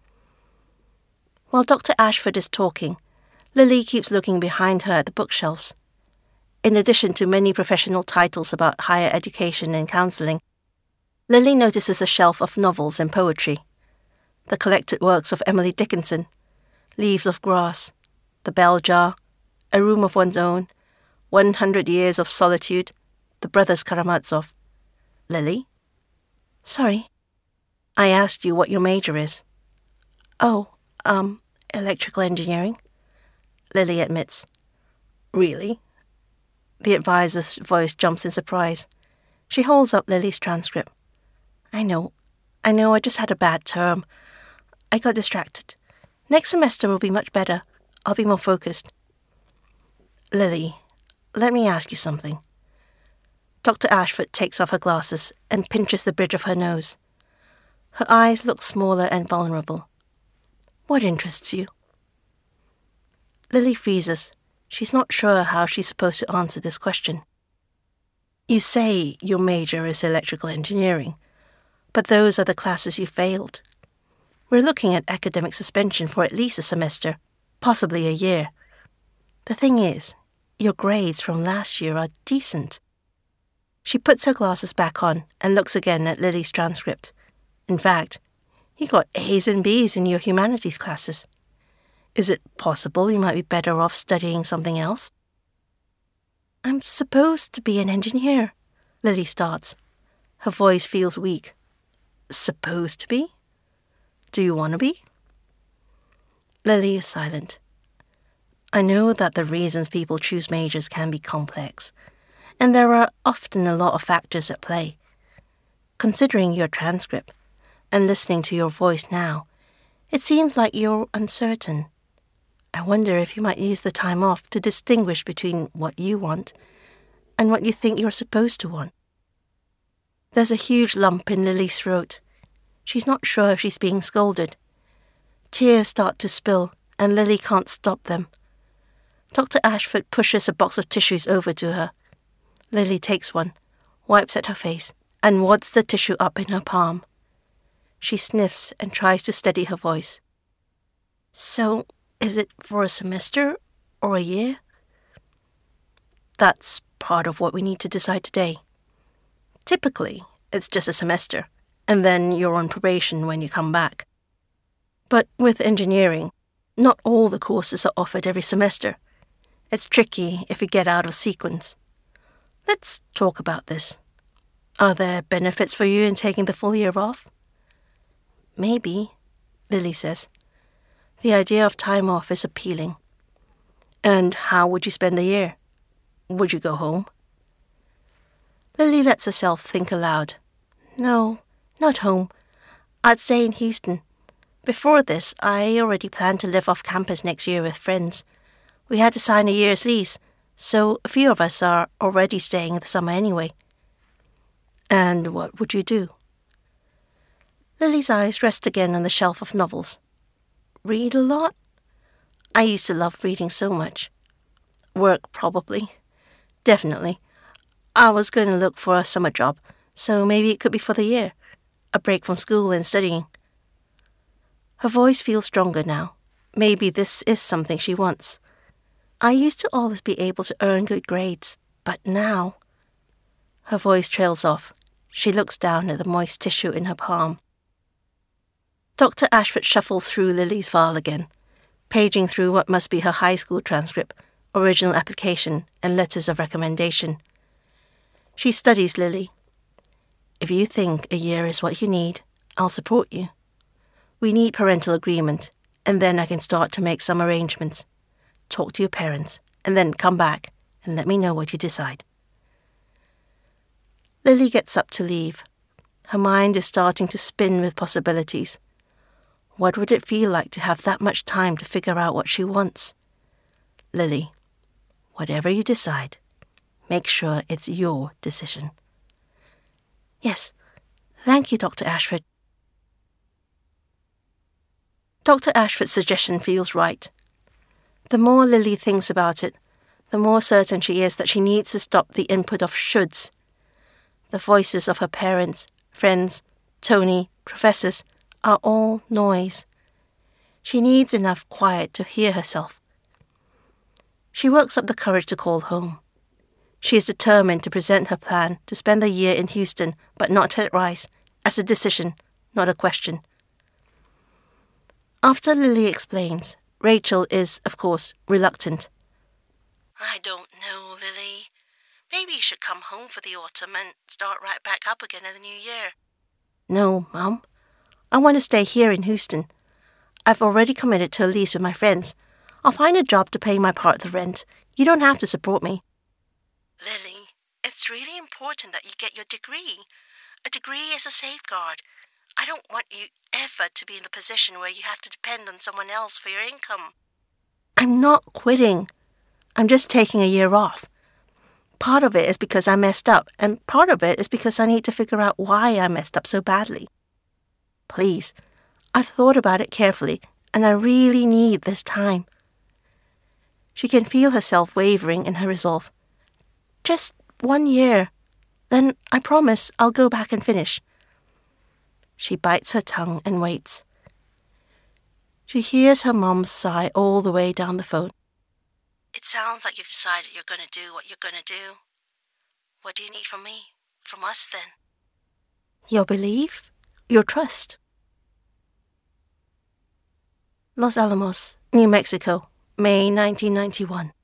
While Doctor Ashford is talking, Lily keeps looking behind her at the bookshelves. In addition to many professional titles about higher education and counselling, Lily notices a shelf of novels and poetry, the collected works of Emily Dickinson, Leaves of Grass, The Bell Jar, A Room of One's Own, One Hundred Years of Solitude, The Brothers Karamazov. Lily? Sorry. I asked you what your major is. Oh, um, electrical engineering. Lily admits. Really? The advisor's voice jumps in surprise. She holds up Lily's transcript. I know. I know I just had a bad term. I got distracted. Next semester will be much better. I'll be more focused. Lily, let me ask you something. Doctor Ashford takes off her glasses and pinches the bridge of her nose. Her eyes look smaller and vulnerable. What interests you? Lily freezes. She's not sure how she's supposed to answer this question. You say your major is electrical engineering, but those are the classes you failed. We're looking at academic suspension for at least a semester, possibly a year. The thing is, your grades from last year are decent. She puts her glasses back on and looks again at Lily's transcript. In fact, you got A's and B's in your humanities classes. Is it possible you might be better off studying something else? I'm supposed to be an engineer, Lily starts. Her voice feels weak. Supposed to be? Do you want to be? Lily is silent. I know that the reasons people choose majors can be complex, and there are often a lot of factors at play. Considering your transcript and listening to your voice now, it seems like you're uncertain. I wonder if you might use the time off to distinguish between what you want and what you think you're supposed to want. There's a huge lump in Lily's throat. She's not sure if she's being scolded. Tears start to spill, and Lily can't stop them. Doctor Ashford pushes a box of tissues over to her. Lily takes one, wipes at her face, and wads the tissue up in her palm. She sniffs and tries to steady her voice. So, is it for a semester or a year? That's part of what we need to decide today. Typically, it's just a semester, and then you're on probation when you come back. But with engineering, not all the courses are offered every semester. It's tricky if you get out of sequence. Let's talk about this. Are there benefits for you in taking the full year off? Maybe, Lily says. The idea of time off is appealing. And how would you spend the year? Would you go home? Lily lets herself think aloud. No, not home. I'd stay in Houston. Before this, I already planned to live off campus next year with friends. We had to sign a year's lease, so a few of us are already staying in the summer anyway. And what would you do? Lily's eyes rest again on the shelf of novels. Read a lot? I used to love reading so much. Work, probably. Definitely. I was going to look for a summer job, so maybe it could be for the year. A break from school and studying. Her voice feels stronger now. Maybe this is something she wants. I used to always be able to earn good grades, but now... Her voice trails off. She looks down at the moist tissue in her palm. Doctor Ashford shuffles through Lily's file again, paging through what must be her high school transcript, original application, and letters of recommendation. She studies Lily. If you think a year is what you need, I'll support you. We need parental agreement, and then I can start to make some arrangements. Talk to your parents, and then come back and let me know what you decide. Lily gets up to leave. Her mind is starting to spin with possibilities. What would it feel like to have that much time to figure out what she wants? Lily, whatever you decide, make sure it's your decision. Yes, thank you, Doctor Ashford. Doctor Ashford's suggestion feels right. The more Lily thinks about it, the more certain she is that she needs to stop the input of shoulds. The voices of her parents, friends, Tony, professors, are all noise. She needs enough quiet to hear herself. She works up the courage to call home. She is determined to present her plan to spend the year in Houston, but not at Rice, as a decision, not a question. After Lily explains, Rachel is, of course, reluctant. I don't know, Lily. Maybe you should come home for the autumn and start right back up again in the new year. No, Mum. I want to stay here in Houston. I've already committed to a lease with my friends. I'll find a job to pay my part of the rent. You don't have to support me. Lily, it's really important that you get your degree. A degree is a safeguard. I don't want you ever to be in the position where you have to depend on someone else for your income. I'm not quitting. I'm just taking a year off. Part of it is because I messed up, and part of it is because I need to figure out why I messed up so badly. Please, I've thought about it carefully, and I really need this time. She can feel herself wavering in her resolve. Just one year. Then I promise I'll go back and finish. She bites her tongue and waits. She hears her mum's sigh all the way down the phone. It sounds like you've decided you're going to do what you're going to do. What do you need from me? From us, then? Your belief? Your trust? Los Alamos, New Mexico, May nineteen ninety-one.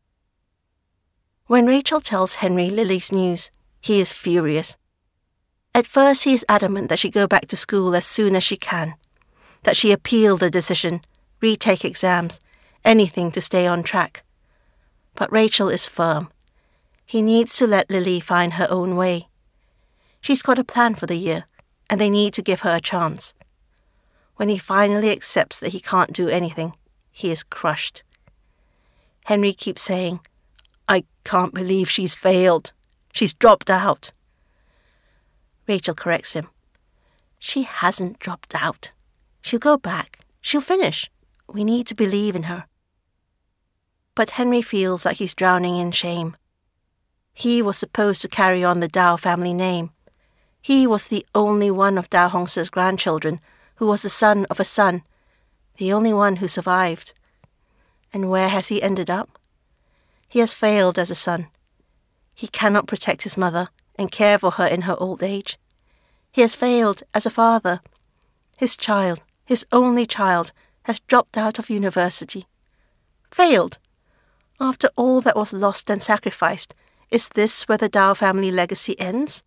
When Rachel tells Henry Lily's news, he is furious. At first he is adamant that she go back to school as soon as she can, that she appeal the decision, retake exams, anything to stay on track. But Rachel is firm. He needs to let Lily find her own way. She's got a plan for the year, and they need to give her a chance. When he finally accepts that he can't do anything, he is crushed. Henry keeps saying, "I can't believe she's failed. She's dropped out." Rachel corrects him. "She hasn't dropped out. She'll go back. She'll finish. We need to believe in her." But Henry feels like he's drowning in shame. He was supposed to carry on the Dao family name. He was the only one of Dao Hongse's grandchildren who was the son of a son, the only one who survived. And where has he ended up? He has failed as a son. He cannot protect his mother and care for her in her old age. He has failed as a father. His child, his only child, has dropped out of university. Failed! After all that was lost and sacrificed, is this where the Dao family legacy ends?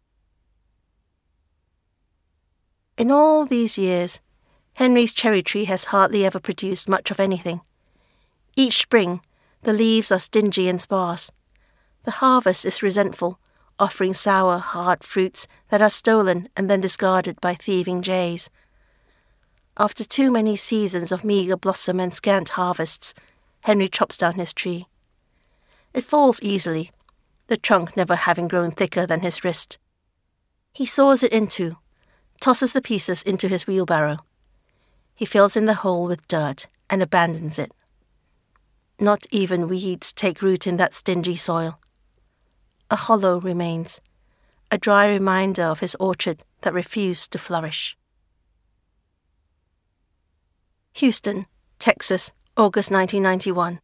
In all these years, Henry's cherry tree has hardly ever produced much of anything. Each spring, the leaves are stingy and sparse. The harvest is resentful, offering sour, hard fruits that are stolen and then discarded by thieving jays. After too many seasons of meagre blossom and scant harvests, Henry chops down his tree. It falls easily, the trunk never having grown thicker than his wrist. He saws it in two, tosses the pieces into his wheelbarrow. He fills in the hole with dirt and abandons it. Not even weeds take root in that stingy soil. A hollow remains, a dry reminder of his orchard that refused to flourish. Houston, Texas, August nineteen ninety-one.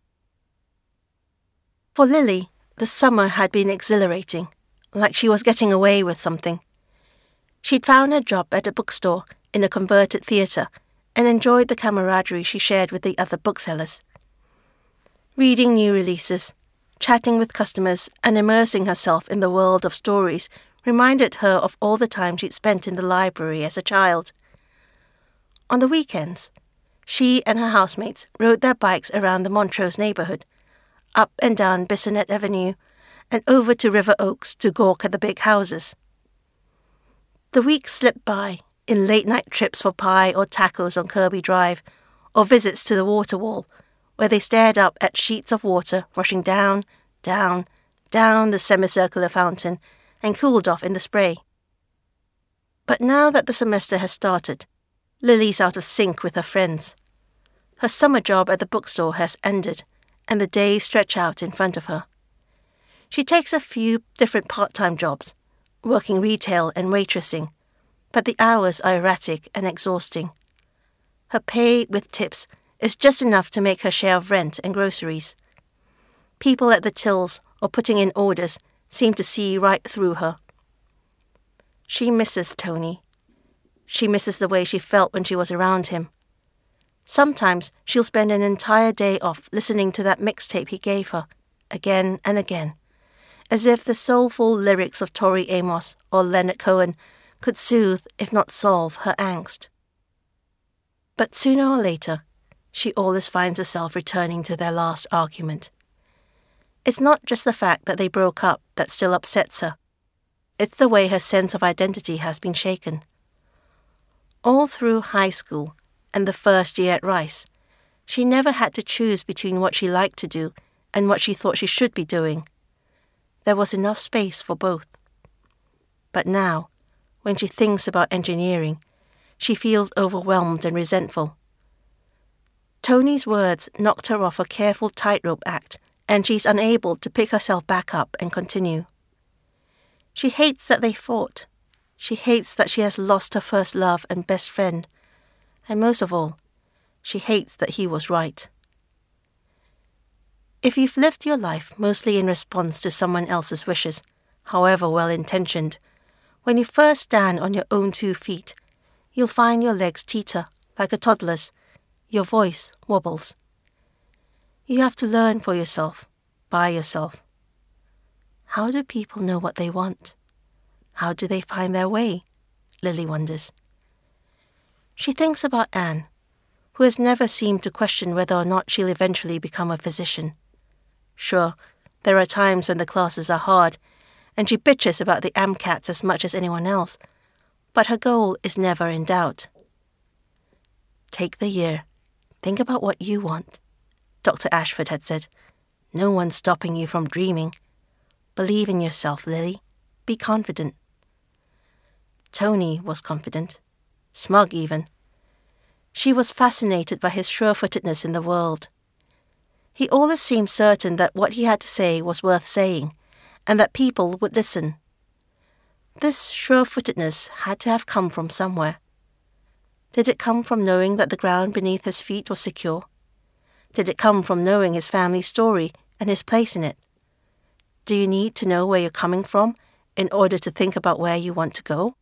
For Lily, the summer had been exhilarating, like she was getting away with something. She'd found a job at a bookstore in a converted theatre and enjoyed the camaraderie she shared with the other booksellers. Reading new releases, chatting with customers, and immersing herself in the world of stories reminded her of all the time she'd spent in the library as a child. On the weekends, she and her housemates rode their bikes around the Montrose neighbourhood, up and down Bissonnet Avenue, and over to River Oaks to gawk at the big houses. The weeks slipped by in late-night trips for pie or tacos on Kirby Drive, or visits to the water wall, where they stared up at sheets of water rushing down, down, down the semicircular fountain and cooled off in the spray. But now that the semester has started, Lily's out of sync with her friends. Her summer job at the bookstore has ended, and the days stretch out in front of her. She takes a few different part-time jobs, working retail and waitressing, but the hours are erratic and exhausting. Her pay with tips is just enough to make her share of rent and groceries. People at the tills or putting in orders seem to see right through her. She misses Tony. She misses the way she felt when she was around him. Sometimes she'll spend an entire day off listening to that mixtape he gave her, again and again, as if the soulful lyrics of Tori Amos or Leonard Cohen could soothe, if not solve, her angst. But sooner or later, she always finds herself returning to their last argument. It's not just the fact that they broke up that still upsets her. It's the way her sense of identity has been shaken. All through high school and the first year at Rice, she never had to choose between what she liked to do and what she thought she should be doing. There was enough space for both. But now, when she thinks about engineering, she feels overwhelmed and resentful. Tony's words knocked her off a careful tightrope act, and she's unable to pick herself back up and continue. She hates that they fought. She hates that she has lost her first love and best friend. And most of all, she hates that he was right. If you've lived your life mostly in response to someone else's wishes, however well-intentioned, when you first stand on your own two feet, you'll find your legs teeter like a toddler's, your voice wobbles. You have to learn for yourself, by yourself. How do people know what they want? How do they find their way? Lily wonders. She thinks about Anne, who has never seemed to question whether or not she'll eventually become a physician. Sure, there are times when the classes are hard, and she bitches about the AMCATs as much as anyone else, but her goal is never in doubt. Take the year. Think about what you want, Doctor Ashford had said. No one's stopping you from dreaming. Believe in yourself, Lily. Be confident. Tony was confident. Smug, even. She was fascinated by his sure-footedness in the world. He always seemed certain that what he had to say was worth saying, and that people would listen. This sure-footedness had to have come from somewhere. Did it come from knowing that the ground beneath his feet was secure? Did it come from knowing his family's story and his place in it? Do you need to know where you're coming from in order to think about where you want to go?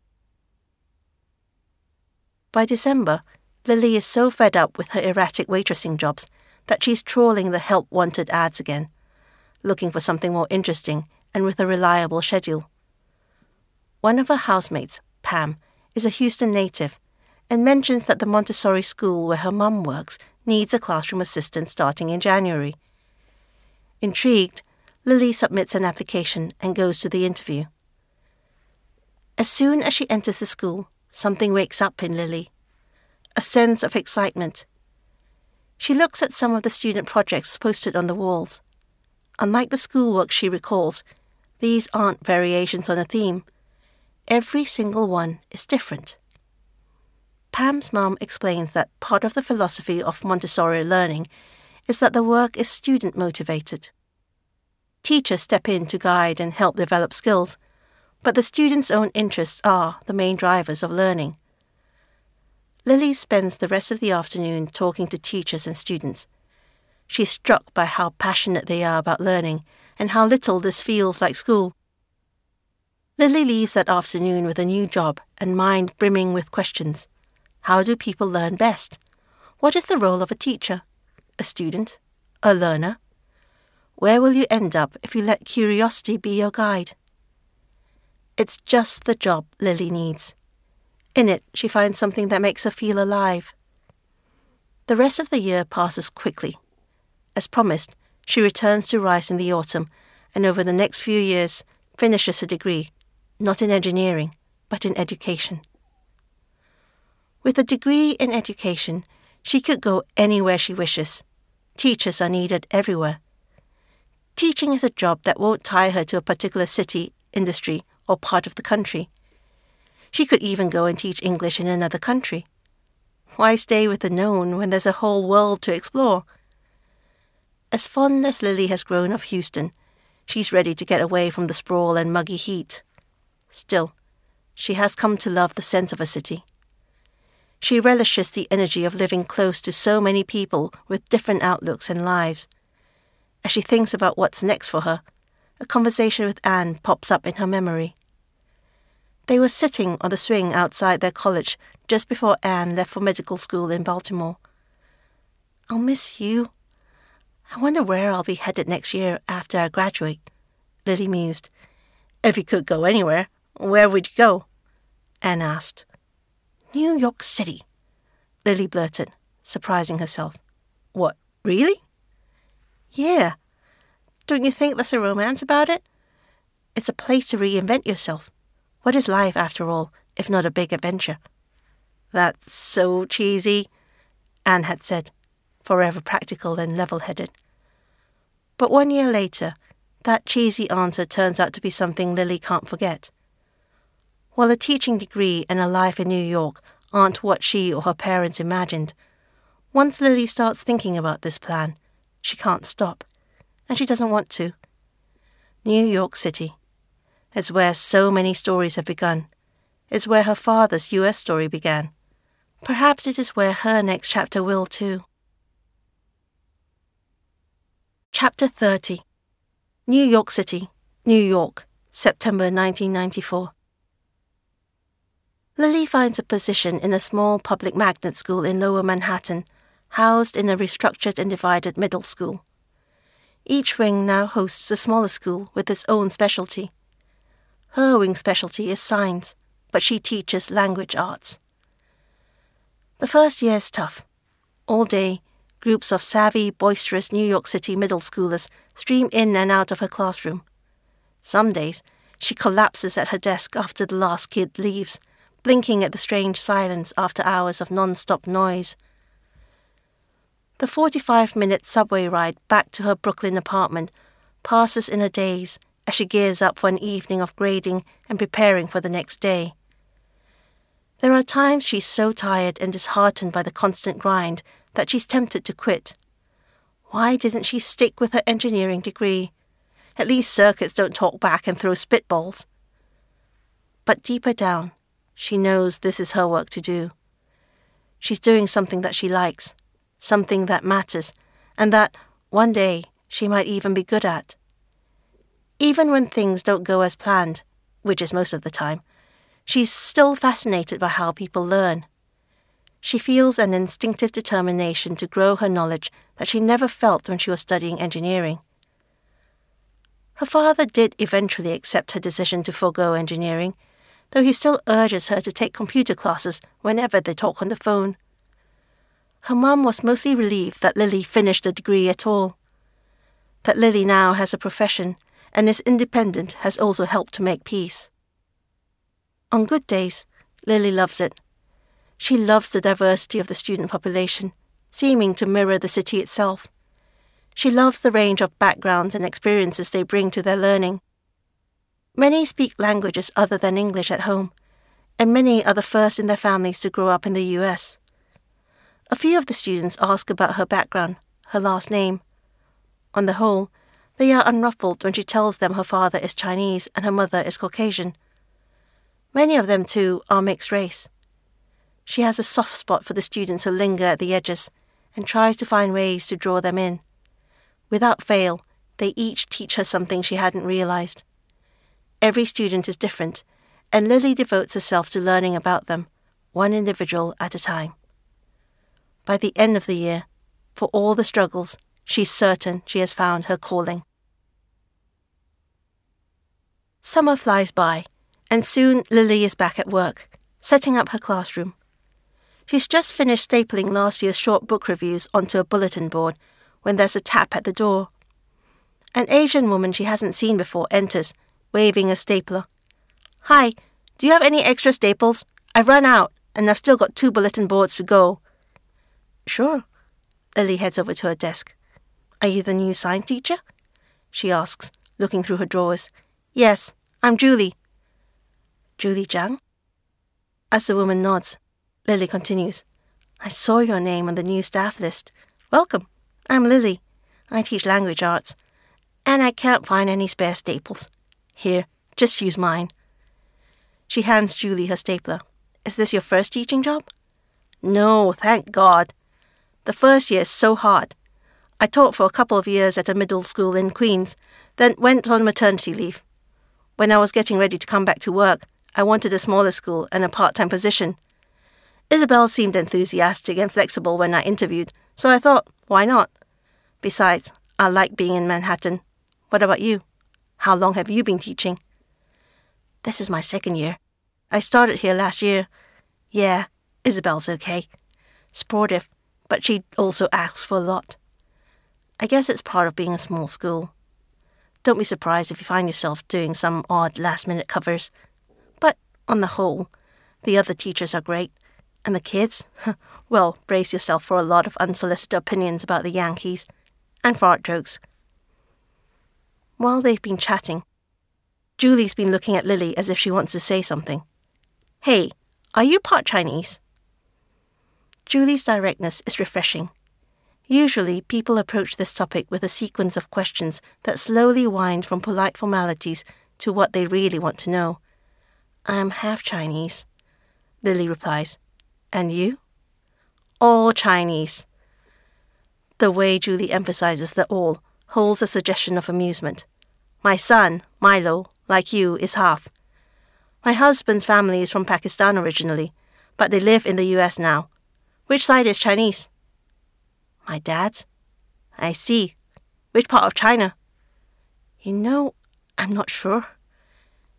By December, Lily is so fed up with her erratic waitressing jobs that she's trawling the help-wanted ads again, looking for something more interesting and with a reliable schedule. One of her housemates, Pam, is a Houston native and mentions that the Montessori school where her mum works needs a classroom assistant starting in January. Intrigued, Lily submits an application and goes to the interview. As soon as she enters the school, something wakes up in Lily. A sense of excitement. She looks at some of the student projects posted on the walls. Unlike the schoolwork she recalls, these aren't variations on a theme. Every single one is different. Pam's mum explains that part of the philosophy of Montessori learning is that the work is student-motivated. Teachers step in to guide and help develop skills, but the students' own interests are the main drivers of learning. Lily spends the rest of the afternoon talking to teachers and students. She's struck by how passionate they are about learning and how little this feels like school. Lily leaves that afternoon with a new job and mind brimming with questions. How do people learn best? What is the role of a teacher? A student? A learner? Where will you end up if you let curiosity be your guide? It's just the job Lily needs. In it, she finds something that makes her feel alive. The rest of the year passes quickly. As promised, she returns to Rice in the autumn and over the next few years finishes her degree, not in engineering, but in education. With a degree in education, she could go anywhere she wishes. Teachers are needed everywhere. Teaching is a job that won't tie her to a particular city, industry, or part of the country. She could even go and teach English in another country. Why stay with the known when there's a whole world to explore? As fond as Lily has grown of Houston, she's ready to get away from the sprawl and muggy heat. Still, she has come to love the sense of a city. She relishes the energy of living close to so many people with different outlooks and lives. As she thinks about what's next for her, a conversation with Anne pops up in her memory. They were sitting on the swing outside their college just before Anne left for medical school in Baltimore. "I'll miss you. I wonder where I'll be headed next year after I graduate," Lily mused. "If you could go anywhere, where would you go?" Anne asked. "New York City," Lily blurted, surprising herself. "What, really?" "Yeah. Don't you think there's a romance about it? It's a place to reinvent yourself. What is life, after all, if not a big adventure?" "That's so cheesy," Anne had said, forever practical and level-headed. But one year later, that cheesy answer turns out to be something Lily can't forget. While a teaching degree and a life in New York aren't what she or her parents imagined, once Lily starts thinking about this plan, she can't stop, and she doesn't want to. New York City. It's where so many stories have begun. It's where her father's U S story began. Perhaps it is where her next chapter will too. Chapter thirty. New York City, New York, September nineteen ninety-four. Lily finds a position in a small public magnet school in Lower Manhattan, housed in a restructured and divided middle school. Each wing now hosts a smaller school with its own specialty. Her wing specialty is science, but she teaches language arts. The first year is tough. All day, groups of savvy, boisterous New York City middle schoolers stream in and out of her classroom. Some days, she collapses at her desk after the last kid leaves, blinking at the strange silence after hours of non-stop noise. The forty-five-minute subway ride back to her Brooklyn apartment passes in a daze as she gears up for an evening of grading and preparing for the next day. There are times she's so tired and disheartened by the constant grind that she's tempted to quit. Why didn't she stick with her engineering degree? At least circuits don't talk back and throw spitballs. But deeper down, she knows this is her work to do. She's doing something that she likes, something that matters, and that, one day, she might even be good at. Even when things don't go as planned, which is most of the time, she's still fascinated by how people learn. She feels an instinctive determination to grow her knowledge that she never felt when she was studying engineering. Her father did eventually accept her decision to forego engineering, though he still urges her to take computer classes whenever they talk on the phone. Her mum was mostly relieved that Lily finished the degree at all. That Lily now has a profession and is independent has also helped to make peace. On good days, Lily loves it. She loves the diversity of the student population, seeming to mirror the city itself. She loves the range of backgrounds and experiences they bring to their learning. Many speak languages other than English at home, and many are the first in their families to grow up in the U S. A few of the students ask about her background, her last name. On the whole, they are unruffled when she tells them her father is Chinese and her mother is Caucasian. Many of them, too, are mixed race. She has a soft spot for the students who linger at the edges and tries to find ways to draw them in. Without fail, they each teach her something she hadn't realized. Every student is different, and Lily devotes herself to learning about them, one individual at a time. By the end of the year, for all the struggles, she's certain she has found her calling. Summer flies by, and soon Lily is back at work, setting up her classroom. She's just finished stapling last year's short book reviews onto a bulletin board when there's a tap at the door. An Asian woman she hasn't seen before enters, waving a stapler. "Hi, do you have any extra staples? I've run out, and I've still got two bulletin boards to go." "Sure." Lily heads over to her desk. "Are you the new science teacher?" she asks, looking through her drawers. "Yes, I'm Julie." "Julie Zhang?" As the woman nods, Lily continues. "I saw your name on the new staff list. Welcome. I'm Lily. I teach language arts. And I can't find any spare staples. Here, just use mine." She hands Julie her stapler. "Is this your first teaching job?" "No, thank God. The first year is so hard. I taught for a couple of years at a middle school in Queens, then went on maternity leave. When I was getting ready to come back to work, I wanted a smaller school and a part-time position. Isabel seemed enthusiastic and flexible when I interviewed, so I thought, why not? Besides, I like being in Manhattan. What about you? How long have you been teaching?" "This is my second year. I started here last year. Yeah, Isabel's okay. Supportive, but she also asks for a lot. I guess it's part of being a small school. Don't be surprised if you find yourself doing some odd last-minute covers. But, on the whole, the other teachers are great. And the kids? Well, brace yourself for a lot of unsolicited opinions about the Yankees. And fart jokes." While they've been chatting, Julie's been looking at Lily as if she wants to say something. "Hey, are you part Chinese?" Julie's directness is refreshing. Usually, people approach this topic with a sequence of questions that slowly wind from polite formalities to what they really want to know. "I'm half Chinese," Lily replies. "And you?" "All Chinese." The way Julie emphasizes the all holds a suggestion of amusement. "My son, Milo, like you, is half. My husband's family is from Pakistan originally, but they live in the U S now. Which side is Chinese?" "My dad's." "I see. Which part of China?" "You know, I'm not sure."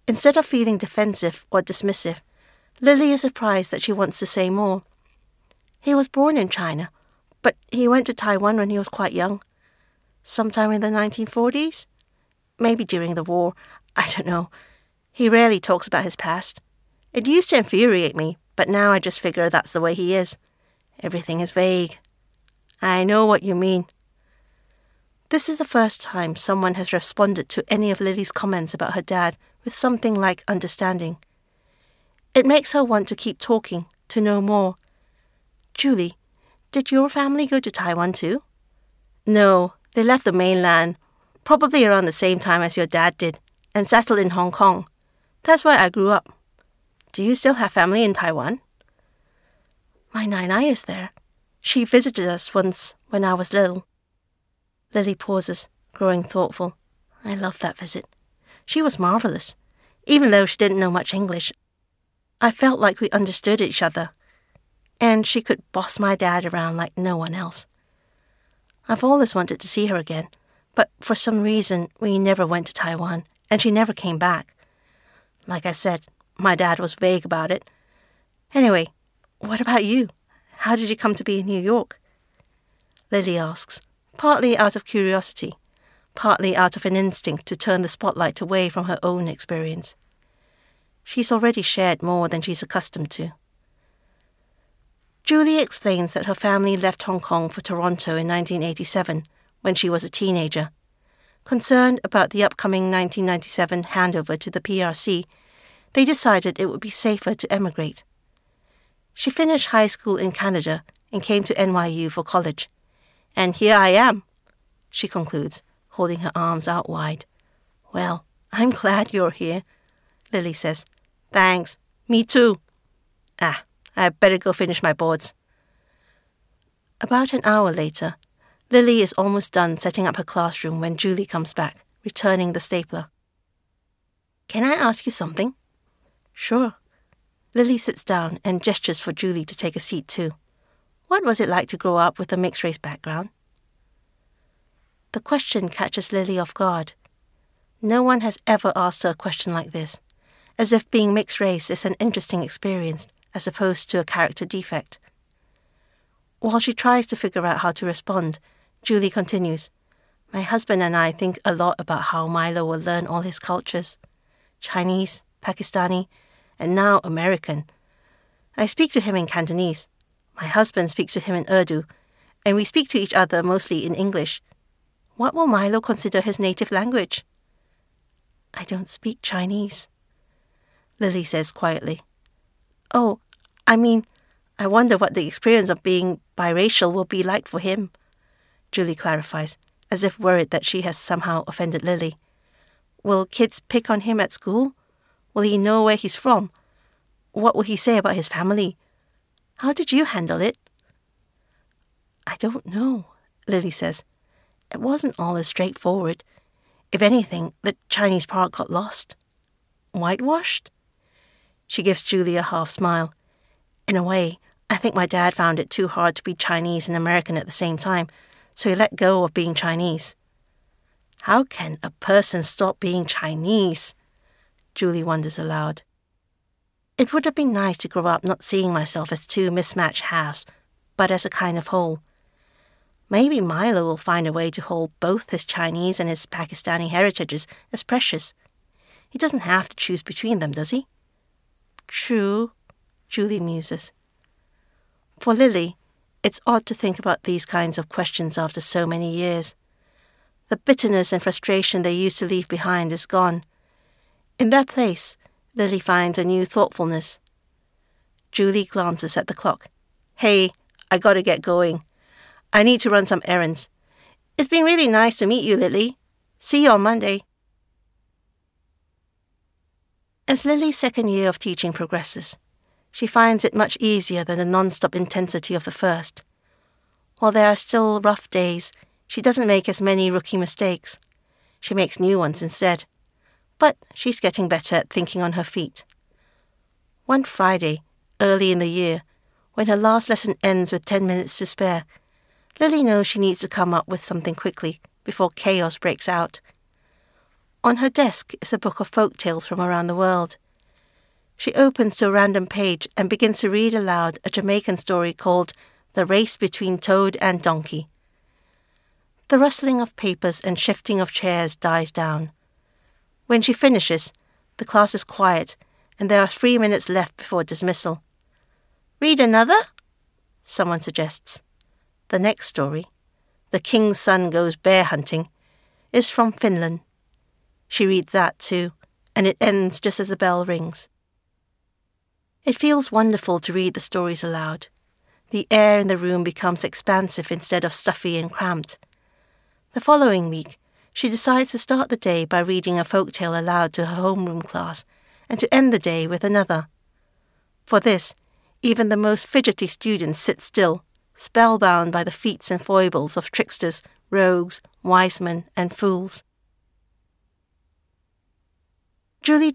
Instead of feeling defensive or dismissive, Lily is surprised that she wants to say more. He was born in China, but he went to Taiwan when he was quite young. Sometime in the nineteen forties? Maybe during the war. I don't know. He rarely talks about his past. It used to infuriate me, but now I just figure that's the way he is. Everything is vague. I know what you mean. This is the first time someone has responded to any of Lily's comments about her dad with something like understanding. It makes her want to keep talking, to know more. Julie, did your family go to Taiwan too? No, they left the mainland, probably around the same time as your dad did, and settled in Hong Kong. That's where I grew up. Do you still have family in Taiwan? My Nai is there. She visited us once when I was little. Lily pauses, growing thoughtful. I loved that visit. She was marvellous, even though she didn't know much English. I felt like we understood each other, and she could boss my dad around like no one else. I've always wanted to see her again, but for some reason we never went to Taiwan, and she never came back. Like I said, my dad was vague about it. Anyway, what about you? How did you come to be in New York? Lily asks, partly out of curiosity, partly out of an instinct to turn the spotlight away from her own experience. She's already shared more than she's accustomed to. Julie explains that her family left Hong Kong for Toronto in nineteen eighty-seven, when she was a teenager. Concerned about the upcoming nineteen ninety-seven handover to the P R C, they decided it would be safer to emigrate. She finished high school in Canada and came to N Y U for college. And here I am, she concludes, holding her arms out wide. Well, I'm glad you're here, Lily says. Thanks. Me too. Ah, I better go finish my boards. About an hour later, Lily is almost done setting up her classroom when Julie comes back, returning the stapler. Can I ask you something? Sure. Lily sits down and gestures for Julie to take a seat too. What was it like to grow up with a mixed-race background? The question catches Lily off guard. No one has ever asked her a question like this, as if being mixed-race is an interesting experience as opposed to a character defect. While she tries to figure out how to respond, Julie continues, My husband and I think a lot about how Milo will learn all his cultures. Chinese, Pakistani, and now American. I speak to him in Cantonese. My husband speaks to him in Urdu, and we speak to each other mostly in English. What will Milo consider his native language? I don't speak Chinese, Lily says quietly. Oh, I mean, I wonder what the experience of being biracial will be like for him, Julie clarifies, as if worried that she has somehow offended Lily. Will kids pick on him at school? Will he know where he's from? What will he say about his family? How did you handle it? I don't know, Lily says. It wasn't all as straightforward. If anything, the Chinese part got lost. Whitewashed? She gives Julie a half smile. In a way, I think my dad found it too hard to be Chinese and American at the same time, so he let go of being Chinese. How can a person stop being Chinese? Julie wonders aloud. It would have been nice to grow up not seeing myself as two mismatched halves, but as a kind of whole. Maybe Milo will find a way to hold both his Chinese and his Pakistani heritages as precious. He doesn't have to choose between them, does he? True, Julie muses. For Lily, it's odd to think about these kinds of questions after so many years. The bitterness and frustration they used to leave behind is gone. In their place, Lily finds a new thoughtfulness. Julie glances at the clock. Hey, I gotta get going. I need to run some errands. It's been really nice to meet you, Lily. See you on Monday. As Lily's second year of teaching progresses, she finds it much easier than the non-stop intensity of the first. While there are still rough days, she doesn't make as many rookie mistakes. She makes new ones instead. But she's getting better at thinking on her feet. One Friday, early in the year, when her last lesson ends with ten minutes to spare, Lily knows she needs to come up with something quickly before chaos breaks out. On her desk is a book of folk tales from around the world. She opens to a random page and begins to read aloud a Jamaican story called The Race Between Toad and Donkey. The rustling of papers and shifting of chairs dies down. When she finishes, the class is quiet and there are three minutes left before dismissal. "Read another?" someone suggests. The next story, The King's Son Goes Bear Hunting, is from Finland. She reads that too, and it ends just as the bell rings. It feels wonderful to read the stories aloud. The air in the room becomes expansive instead of stuffy and cramped. The following week, she decides to start the day by reading a folk tale aloud to her homeroom class and to end the day with another. For this, even the most fidgety students sit still, spellbound by the feats and foibles of tricksters, rogues, wise men, and fools. Julie